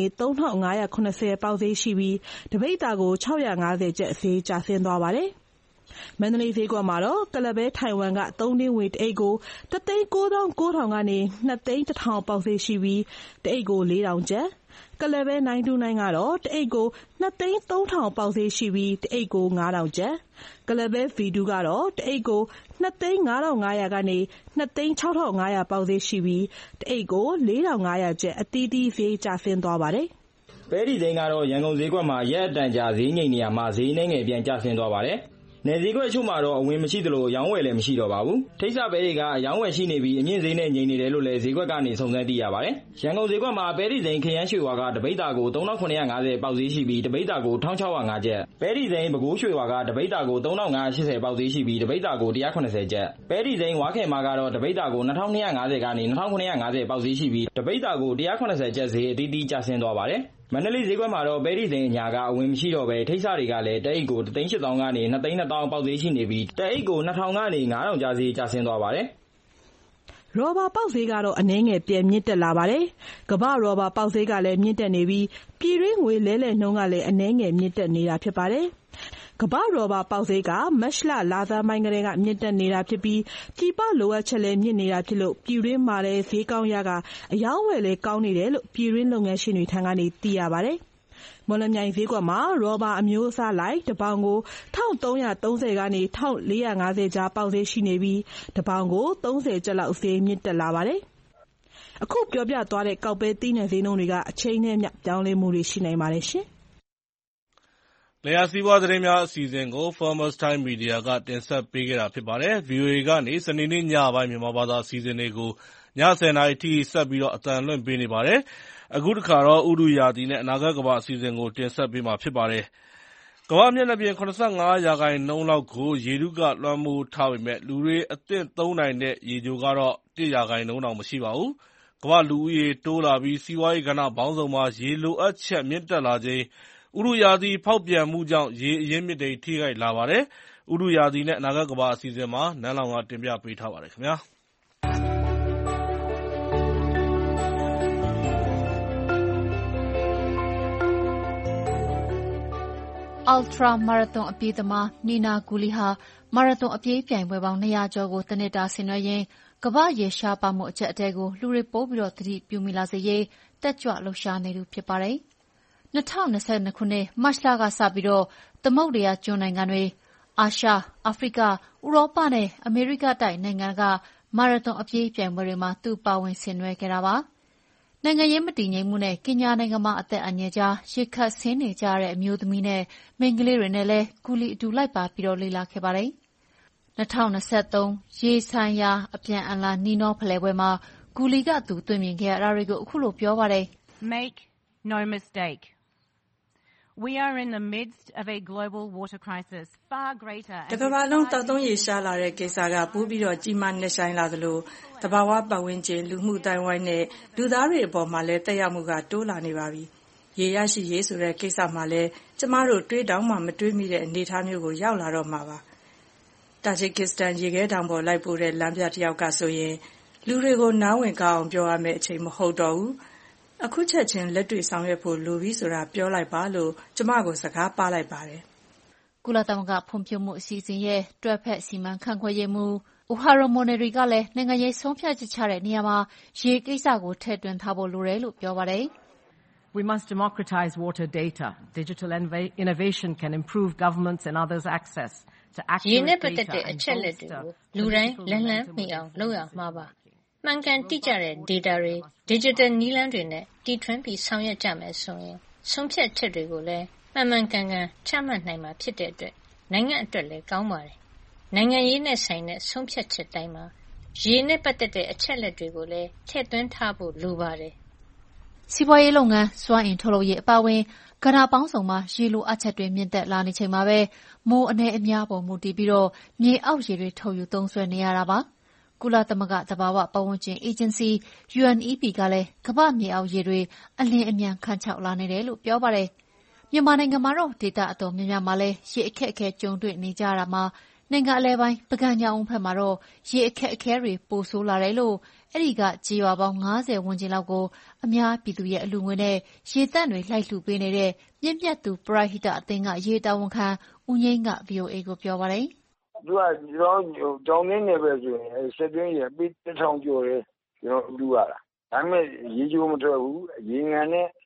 3580ပေါက်ဈေးရှိပြီးတပိတ်သားကို650ကျပ်ဈေးကျဆင်းသွားပါတယ်မန္တလေးဈေးကွက်မှာတော့ကလပဲထိုင်ဝမ်က3တင်းဝေတအိတ်ကို1,9,900ကနေ2,1,000ပေါက်ဈေးရှိပြီးတအိတ်ကို4,000ကျပ်ကလယ်ပဲ929ကတော့တအိတ်ကို2,300,000ပေါက်ဈေးရှိပြီးတအိတ်ကို9,000ကျပ်ကလယ်ပဲ V2 ကတော့တအိတ်ကို2,5,500 ကနေ2,6,500 ပေါက်ဈေးရှိပြီးတအိတ်ကို4,500 ကျပ်အသီးသီးဈေးကျဆင်းသွားပါတယ်။ပဲတီစိမ်းကတော့ရန်ကုန်ဈေးကွက်မှာရက်အတန်ကြာဈေးငိမ်နေရာမှာဈေးနှဲငယ်ပြန်ကျဆင်းသွားပါတယ်။နယ်ဈေးကွက်အချို့မှာတော့အဝင်မရှိသလိုရောင်းဝယ်လည်းမရှိတော့ပါဘူး။ထိပ်စပဲတွေကအရောင်းဝယ်ရှိနေပြီးအမြင့်ဈေးနဲ့ငြိမ်နေတယ်လို့လည်းဈေးကွက်ကနေစုံစမ်းသိရပါတယ်။ရန်ကုန်ဈေးကွက်မှာပဲတီစိမ်းခရမ်းရွှေဝါကတပိဿာကို3,950ပေါက်ဈေးရှိပြီးတပိဿာကို1,605ကျပ်။ပဲတီစိမ်းပဲခူးရွှေဝါကတပိဿာကို3,580ပေါက်ဈေးရှိပြီးတပိဿာကို190ကျပ်။ပဲတီစိမ်းဝါခင်မာကတော့တပိဿာကို2,250ကနေ2,950ပေါက်ဈေးရှိပြီးတပိဿာကို190ကျပ်ဈေးအသီးသီးကျဆင်းသွားပါတယ်။မန္တလေးဈေးကွက်မှာတော့ပဲတီစိမ်းအညာကအဝင်မရှိတော့ပဲထိပ်စတွေကလည်းတအိတ်ကို3,800,000ကနေ2,200,000ပေါက်ဈေးရှိနေပြီးတအိတ်ကို2,000ကနေ9,000ကျပ်ဈေးကျဆင်းသွားပါတယ်။ရော်ဘာပေါက်ဈေးကတော့အနည်းငယ်ပြန်မြင့်တက်လာပါတယ်။ကမ္ဘာရော်ဘာပေါက်ဈေးကလည်းမြင့်တက်နေပြီးပြည်တွင်းငွေလဲလှယ်နှုန်းကလည်းအနည်းငယ်မြင့်တက်နေတာဖြစ်ပါတယ်။ကမ္ဘာရော်ဘာပေါက်ဈေးကမတ်လလဆန်းပိုင်းကတည်းကမြင့်တက်နေတာဖြစ်ပြီးပြည်ပလိုအပ်ချက်လည်းမြင့်နေတာဖြစ်လို့ပြည်တွင်းမှာလည်းဈေးကောင်းရကအရောင်းအဝယ်လည်းကောင်းနေတယ်လို့ပြည်တွင်းလုပ်ငန်းရှင်တွေထံကနေသိရပါတယ်။မော်လမြိုင်ဈေးကွက်မှာရော်ဘာအမျိုးအစားလိုက်တစ်ပေါင်ကို1,330ကနေ1,450ကြားပေါက်ဈေးရှိနေပြီးတစ်ပေါင်ကို30ကျပ်လောက်ဈေးမြင့်တက်လာပါတယ်။အခုပြောပြသွားတဲ့ကောက်ပဲသီးနှံဈေးနှုန်းတွေကအချိန်နဲ့မျှပြောင်းလဲမှုတွေရှိနိုင်ပါတယ်ရှင်။လယ်ယာစီးပွားသတင်းများအစီအစဉ်ကို Farmers Time Media ကတင်ဆက်ပေးခဲ့တာဖြစ်ပါတယ်။ VOA ကနေစနေနေ့ညပိုင်းမြန်မာဘာသာအစီအစဉ်တွေကိုည10:00နာရီထိဆက်ပြီးအသံလွှင့်ပေးနေပါတယ်။အခုတခါတော့ဥတုရာသီနဲ့အနာဂတ်ကမ္ဘာအစီအစဉ်ကိုတင်ဆက်ပေးမှာဖြစ်ပါတယ်။ကမ္ဘာ့မျက်နှာပြင်75%လောက်ကိုရေထုကလွှမ်းမိုးထားပေမဲ့လူတွေအသင့်သုံးနိုင်တဲ့ရေချိုကတော့1%တောင်မရှိပါဘူး။ကမ္ဘာ့လူဦးရေတိုးလာပြီးစီးပွားရေးကဏ္ဍပေါင်းစုံမှာရေလိုအပ်ချက်မြင့်တက်လာချိန်ဥတုရာသီဖောက်ပြန်မှုကြောင့်ရေအရင်းမြစ်တွေထိခိုက်လာပါတယ်။ဥတုရာသီနဲ့အနာဂတ်ကမ္ဘာအစီအစဉ်မှာနန်းလောင်ဝ်ကတင်ပြပေးထားပါတယ်ခင်ဗျာ။ Ultra Marathon အပြေးသမားနီနာဂူလီဟာမာရသွန်အပြေးပြိုင်ပွဲပေါင်း200ကျော်ကိုတနှစ်တာဆင်နွှဲရင်းကမ္ဘာ့ရေရှားပါမှုအကျပ်အတည်းကိုလူတွေပိုပြီးသတိပြုမိလာစေရေးတက်ကြွလှုပ်ရှားနေသူဖြစ်ပါတယ်။2022ခုနှစ်မတ်လကစပြီးသမုဒ္ဒရာကျွန်းနိုင်ငံတွေ၊အာရှ၊အာဖရိက၊ဥရောပနဲ့အမေရိကတိုက်နိုင်ငံကမာရသွန်အပြေးပြိုင်ပွဲတွေမှာသူပါဝင်ဆင်နွှဲခဲ့တာပါ။နိုင်ငံရေးမတည်ငြိမ်မှုနဲ့ကင်ညာနိုင်ငံမှာအသက်အန္တရာယ်ကြားရေခပ်ဆင်းနေကြရတဲ့အမျိုးသမီးနဲ့မိန်းကလေးတွေနဲ့လည်းကူလီအတူလိုက်ပါပြီးလေ့လာခဲ့ပါတယ်။2023ရေဆိုင်ရာအပြန်အလှန်နှီးနှောဖလှယ်ပွဲမှာကူလီကသူတွေ့မြင်ခဲ့ရတာတွေကိုအခုလိုပြောပါတယ်။ Make no mistake. We are in the midst of a global water crisis far greater တကမ္ဘာလုံးတောက်သုံးရေရှားလာတဲ့ကိစ္စကပိုပြီးကြီးမားနက်ရှိုင်းလာသလိုသဘာဝပတ်ဝန်းကျင်လူမှုအသိုင်းအဝိုင်းနဲ့လူသားတွေအပေါ်မှာလည်းသက်ရောက်မှုကတိုးလာနေပါပြီ။ရေရရှိရေးဆိုတဲ့ကိစ္စမှာလည်းကျမတို့တွေးတောင်မှမတွေးမိတဲ့အနေအထားမျိုးကိုရောက်လာတော့မှာပါ။တာဂျစ်ကစ္စတန်ရေခဲတောင်ပေါ်လိုက်ပို့တဲ့လမ်းပြတစ်ယောက်ကဆိုရင်လူတွေကိုနားဝင်ကောင်းအောင်ပြောရမယ့်အချိန်မဟုတ်တော့ဘူး။အခုချက်ချင်းလက်တွေ့ဆောင်ရွက်ဖို့လိုပြီဆိုတာပြောလိုက်ပါလို့ကျမကိုစကားပါလိုက်ပါတယ်။ကုလသမဂ္ဂဖွံ့ဖြိုးမှုအစီအစဉ်ရဲ့တွဲဖက်စီမံခန့်ခွဲရေးမှူးUhuru Moneri ကလည်းနိုင်ငံရေးဆုံးဖြတ်ချက်ချတဲ့နေရာမှာရေကိစ္စကိုထည့်သွင်းထားဖို့လိုတယ်လို့ပြောပါတယ်။ We must democratize water data. Digital innovation can improve governments and others' access to accurate data. ရေနဲ့ပတ်သက်တဲ့အချက်အလက်တွေကိုလူတိုင်းလက်လှမ်းမီအောင်လုပ်ရမှာပါ။မှန်ကန်တိကျတဲ့ data တွေ digital နည်းလမ်းတွေနဲ့တီထွင်ပြီးဆောင်ရွက်ကြမယ်ဆိုရင်ဆုံးဖြတ်ချက်တွေကိုလည်းမှန်မှန်ကန်ကန်ချမှတ်နိုင်မှာဖြစ်တဲ့အတွက်နိုင်ငံအတွက်လည်းကောင်းပါတယ်။နိုင်ငံရေးနဲ့ဆိုင်တဲ့ဆုံးဖြတ်ချက်တိုင်းမှာရေနဲ့ပတ်သက်တဲ့အချက်အလက်တွေကိုလည်းထည့်သွင်းထားဖို့လိုပါတယ်။စီးပွားရေးလုပ်ငန်းစွမ်းအင်ထုတ်လုပ်ရေးအပါအဝင်ကဏ္ဍပေါင်းစုံမှာရေလိုအပ်ချက်တွေမြင့်တက်လာနေချိန်မှာပဲမိုးအနည်းအများပေါ်မူတည်ပြီးမြေအောက်ရေတွေထုတ်ယူသုံးစွဲနေရတာပါ။ကုလသမဂ္ဂသဘာဝပတ်ဝန်းကျင်အေဂျင်စီ UNEP ကလည်းကမ္ဘာ့မြေအောက်ရေတွေအလျင်အမြန်ခန်းခြောက်လာနေတယ်လို့ပြောပါတယ်။မြန်မာနိုင်ငံမှာတော့ဒေသအတော်များများမှာလည်းရေအခက်အခဲကြုံတွေ့နေကြရတာမှာနိုင်ငံအလယ်ပိုင်းပုဂံညောင်ဦးဘက်မှာတော့ရေအခက်အခဲတွေပိုဆိုးလာတယ်လို့အဲဒီကကျေးရွာပေါင်း50ဝန်းကျင်လောက်ကိုအများပြည်သူရဲ့အလှူငွေနဲ့ရေသန့်တွေလိုက်လှူပေးနေတဲ့မြင့်မြတ်သူပရဟိတအသင်းကရေတာဝန်ခံဦးငိမ့်က VOA ကိုပြောပါတယ်။သူကကြောင်းနေပဲဆိုရင်စက်တွင်းရေပြီး1000ကျော်တယ်ကျွန်တော်လူရတာဒါပေမဲ့ရေချိုးမထွက်ဘူးရေငံနဲ့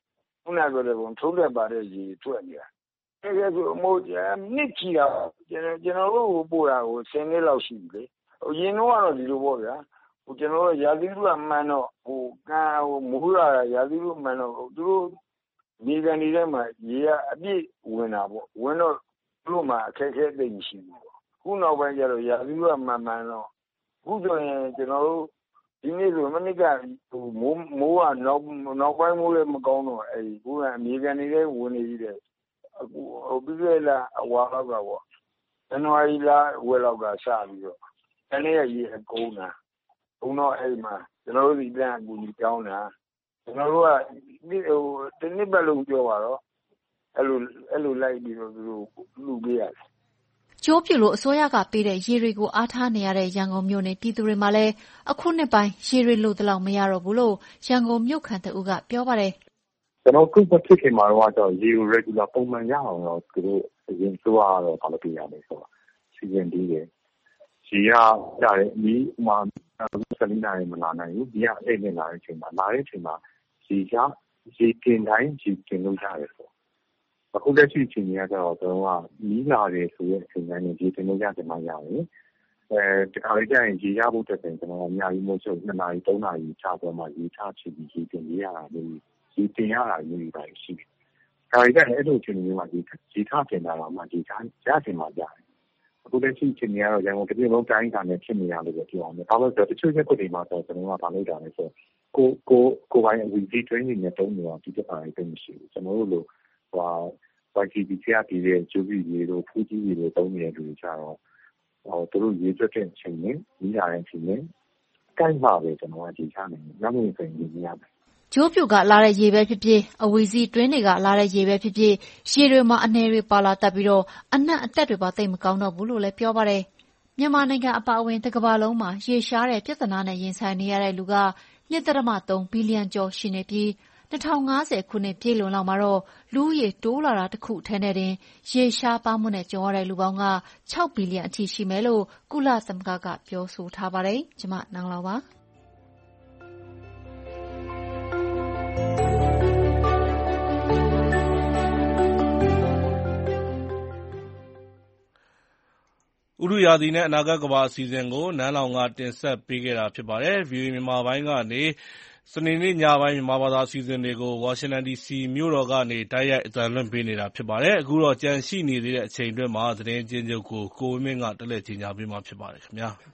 ခုနပြောတဲ့ပုံထုံးတဲ့ပါတဲ့ရေထွက်နေတာအဲ့ဒါဆိုမို့နှစ်ချီတာကျွန်တော်တို့ပို့တာကို10နှစ်လောက်ရှိပြီလေရင်တော့ကတော့ဒီလိုပေါ့ဗျာကျွန်တော်တို့ရာသီဥတုမှန်တော့မိုးရာသီဥတုမှန်တော့သူတို့ဒီကနေ့တည်းမှာရေကအပြည့်ဝင်တာပေါ့ဝင်တော့သူတို့မှာအခက်အခဲသိမရှိဘူးပေါ့ခုနောက်ပိုင်းကျတော့ရာသီဥတုမှန်တော့ခုဆိုရင်ကျွန်တော်တို့ဒီနေ့ဆိုမနစ်ကမိုးကနောက်ပိုင်းမိုးလည်းမကောင်းတော့ခုကအမေရိကန်နေလည်းဝင်နေပြီတဲ့အခုပြီးခဲ့လာအဝါလောက်ကပေါ့ဇန်နဝါရီလဝယ်လောက်ကစပြီးတော့တနေ့ရေအကုန်တာဘုံတော့မှာကျွန်တော်တို့ဒီပြန်အကူကြီးတောင်းတာကျွန်တော်တို့ကဒီနေ့ပဲလုံးပြောပါတော့အဲ့လိုလိုက်ပြီးတော့သူတို့လူပေးရတယ်ကျိုးပြလို့အစိုးရကပေးတဲ့ရေတွေကိုအားထားနေရတဲ့ရန်ကုန်မြို့နယ်ပြည်သူတွေမှာလည်းအခုနှစ်ပိုင်းရေတွေလို့တလောက်မရတော့ဘူးလို့ရန်ကုန်မြို့ခံတဦးကပြောပါတယ်ကျွန်တော်ခုဖြစ်ခင်မှာတော့ရေ regular ပုံမှန်ရအောင်တော့သူတို့အရင်ဆိုတော့ဘာလို့ပြရလဲဆိုတော့စီစဉ်ပြီးတယ်ရေရရတယ်အမီးမှာစလင်းနိုင်မလာနိုင်ဘူးဒီကအဲ့နဲ့လာတဲ့အချိန်မှာရေတင်တိုင်းရေတင်လို့ရတယ်ဆိုအခုလက်ရှိအချိန်ကြီးကတော့ကျွန်တော်ကမီးလာတယ်ဆိုတဲ့အချိန်တိုင်းရေတင်လို့ရတယ်မှရတယ်တခါလေးကျရင်ရေရဖို့တက်တယ်ကျွန်တော်အများကြီးမို့ဆို2နာရီ3နာရီချတော့မှရေချချပြီးရေတင်ရတာလေရေတင်ရတာမျိုးတွေရှိတယ်။ဒါကြတဲ့အဲ့လိုအချိန်မျိုးမှာရေချတင်တာတော့မှရေချရတင်မှရတယ်။အခုလက်ရှိအချိန်ကြီးကတော့ရန်ကုန်တစ်ပြည်လုံးတိုင်းတာနဲ့ဖြစ်နေရလို့ပြောအောင်။ဒါလို့ဆိုတချို့ရက်တွေမှာတော့ကျွန်တော်ကဗာလို့တာလဲဆိုကိုပိုင်းအဝီဒီ training နဲ့တုံးနေတာဒီတစ်ပိုင်းသိမရှိဘူး။ကျွန်တော်တို့လိုYTB ကတည်တဲ့ကျိုးကြီးတွေတို့ဖူးကြီးတွေတုံးနေတဲ့လူတွေကြတော့သူတို့ရေကျွတ်တဲ့အချိန်နဲ့ဒီလာတဲ့အချိန်နဲ့ကိုက်မှာပဲကျွန်တော်ကရေချနိုင်တယ်။နောက်နေ့ဆိုရင်ရေရတယ်ကျိုးပြူကလာတဲ့ရေပဲဖြစ်ဖြစ်အဝီစီတွင်းတွေကလာတဲ့ရေပဲဖြစ်ဖြစ်ရေတွေမှာအနေတွေပါလာတက်ပြီးတော့အနက်အတက်တွေပါသိမ့်မကောင်းတော့ဘူးလို့လည်းပြောပါတယ်မြန်မာနိုင်ငံအပါအဝင်တစ်ကမ္ဘာလုံးမှာရေရှားတဲ့ပြဿနာနဲ့ရင်ဆိုင်နေရတဲ့လူက 1.3 ဘီလီယံကျော်ရှိနေပြီး2050ခုနှစ်ပြည့်လွန်လောက်မှာတော့လူဦးရေတိုးလာတာတစ်ခုထဲနဲ့တင်ရေရှားပါမှုနဲ့ကြုံရတဲ့လူပေါင်းက6ဘီလီယံအထိရှိမယ်လို့ကုလသမဂ္ဂကပြောဆိုထားပါတယ်ကျွန်မနောင်လောက်ပါဥတုရာသီနဲ့အနာဂတ်ကမ္ဘာအစီအစဉ်ကိုနန်းလောင်ကတင်ဆက်ပေးခဲ့တာဖြစ်ပါတယ်။ VOA မြန်မာပိုင်းကနေစနေနေ့ညပိုင်းမြန်မာဘာသာအစီအစဉ်တွေကိုဝါရှင်တန် DC မြို့တော်ကနေတိုက်ရိုက်အသံလွှင့်ပေးနေတာဖြစ်ပါတယ်။အခုတော့ကြန့်ရှိနေသေးတဲ့အချိန်အတွင်းမှာသတင်းအကျဉ်းချုပ်ကိုကိုဝင်းမင်းကတက်လက်ကြီးညာပေးမှာဖြစ်ပါတယ်ခင်ဗျာ။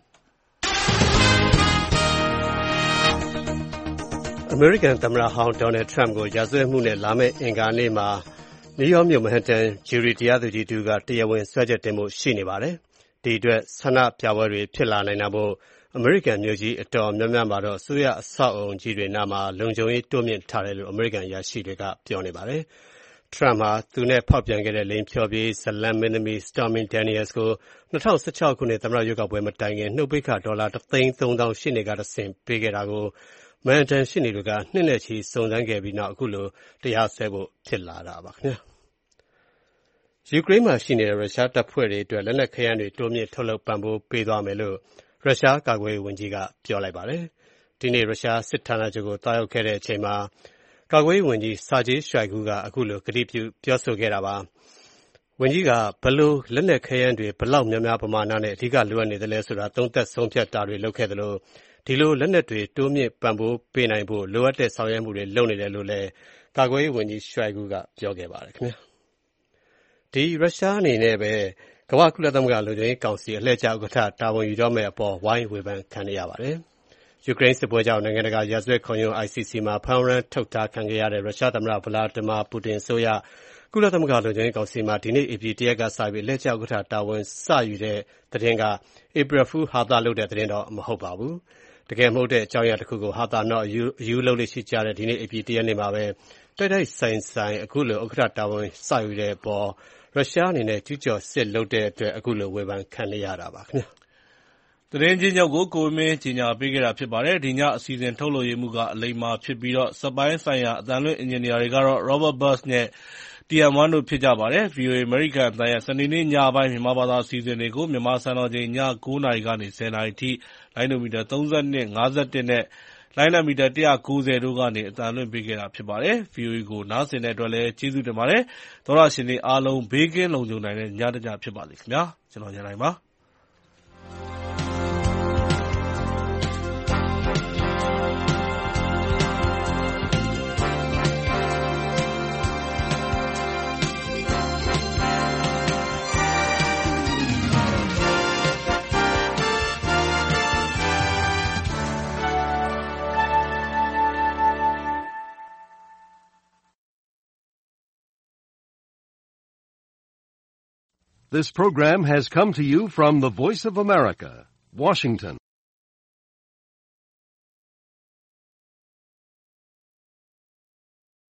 အမေရိကန်သမ္မတဟောင်းဒေါ်နယ်ထရမ့်ကိုရာဇဝတ်မှုနဲ့လာမယ့်အင်္ဂါနေ့မှာနယူးယောက်မြို့မန်ဟတ်တန်ဂျူရီတရားသူကြီးတူကတရားဝင်စွဲချက်တင်ဖို့ရှိနေပါတယ်။ဒီအတွက်ဆန္ဒပြပွဲတွေဖြစ်လာနိုင်တာမို့အမေရိကန်မြို့ကြီးအတော်များများမှာတော့အစိုးရအဆောက်အုံကြီးတွေနားမှာလုံခြုံရေးတိုးမြှင့်ထားတယ်လို့အမေရိကန်အရာရှိတွေကပြောနေပါတယ်။ ထရမ့်ဟာသူနဲ့ဖောက်ပြန်ခဲ့တဲ့လိင်ဖြောပြေးဇာတ်လမ်းမင်းသမီး Stormy Daniels ကို2016ခုနှစ်သမ္မတရွေးကောက်ပွဲမတိုင်ခင်နှုတ်ပိတ်ခဒေါ်လာ1,300,000ရှေ့နေကတဆင့်ပေးခဲ့တာကိုမန်ဟတ်တန်ရှေ့နေတွေကနှစ်နဲ့ချီစုံစမ်းခဲ့ပြီးနောက်အခုလိုတရားစွဲဖို့ဖြစ်လာတာပါခင်ဗျာ။ယူကရိန်းမှာရှိနေတဲ့ရုရှားတပ်ဖွဲ့တွေအတွက်လက်နက်ခဲယမ်းတွေတိုးမြှင့်ထုတ်လုပ်ပံ့ပိုးပေးသွားမယ်လို့ရုရှားကာကွယ်ရေးဝန်ကြီးကပြောလိုက်ပါတယ်။ဒီနေ့ရုရှားစစ်ဌာနချုပ်ကိုတားရောက်ခဲ့တဲ့အချိန်မှာကာကွယ်ရေးဝန်ကြီး Sergei Shoigu ကအခုလိုကတိပြုပြောဆိုခဲ့တာပါ။ဝန်ကြီးကဘယ်လိုလက်နက်ခဲယမ်းတွေဘယ်လောက်များများပမာဏနဲ့အဓိကလိုအပ်နေသလဲဆိုတာသုံးသပ်ဆုံးဖြတ်တာတွေလုပ်ခဲ့သလိုဒီလိုလက်နက်တွေတိုးမြင့်ပံ့ပိုးပေးနိုင်ဖို့လိုအပ်တဲ့ဆောင်ရွက်မှုတွေလုပ်နေတယ်လို့လည်းကာကွယ်ရေးဝန်ကြီး Shoigu ကပြောခဲ့ပါတယ်ခင်ဗျာ။ဒီရုရှားအနေနဲ့ပဲကမ္ဘာ့ကုလသမဂ္ဂလုံခြုံရေးကောင်စီအလှည့်ကျဥက္ကဋ္ဌတာဝန်ယူတော့မယ့်အပေါ်ဝိုင်းဝေဖန်ခံနေရပါတယ်။ယူကရိန်းစစ်ပွဲကြောင့်နိုင်ငံတကာရာဇဝတ်ခုံရုံး ICC မှာဖမ်းဝရမ်းထုတ်ထားခံခဲ့ရတဲ့ရုရှားသမ္မတဗလာဒီမာပူတင်အစိုးရကုလသမဂ္ဂလုံခြုံရေးကောင်စီမှာဒီနေ့ဧပြီ1ရက်ကစပြီးအလှည့်ကျဥက္ကဋ္ဌတာဝန်စယူတဲ့သတင်းက April Fool ဟာသလုပ်တဲ့သတင်းတော့မဟုတ်ပါဘူး။တကယ်မဟုတ်တဲ့အကြောင်းအရာတစ်ခုကိုဟာသနော်အယူလုပ်လို့ရှိကြတဲ့ဒီနေ့ဧပြီ1ရက်နေ့မှာပဲတိုက်ဆိုင်အခုလိုဥက္ကဋ္ဌတာဝန်စယူတဲ့အပေါ်ရုရှားအနေနဲ့ကျူးကျော်စစ်လုပ်တဲ့အတွက်အခုလိုဝေဖန်ခံနေရတာပါခင်ဗျာ။သတင်းချင်းချုပ်ကိုကိုဝင်းမင်းကြီးညာပေးခဲ့တာဖြစ်ပါတယ်။ဒီညအစီအစဉ်ထုတ်လွှင့်ရမှုကအလိမ္မာဖြစ်ပြီးတော့စပိုင်းဆိုင်ရာအသံလွှင့်အင်ဂျင်နီယာတွေကတော့ Robert Buss နဲ့ TM1 တို့ဖြစ်ကြပါတယ်။ VOA American အသံရဲ့စနေနေ့ညပိုင်းမြန်မာဘာသာအစီအစဉ်တွေကိုမြန်မာစံတော်ချိန်ည9:00နာရီကနေ10:00နာရီထိလိုင်းဒိုမီတာ32 51နဲ့လိုင်းနံမီတာ190တို့ကနေအသံလွှင့်ပေးခဲ့တာဖြစ်ပါတယ်။ VOA ကိုနားဆင်တဲ့အတွက်လည်းကျေးဇူးတင်ပါတယ်။သောတရှင်တွေအားလုံးဘေးကင်းလုံခြုံနိုင်တဲ့ညတစ်ညဖြစ်ပါစေခင်ဗျာ။ကျွန်တော်ရန်နိုင်ပါ။ This program has come to you from the Voice of America, Washington.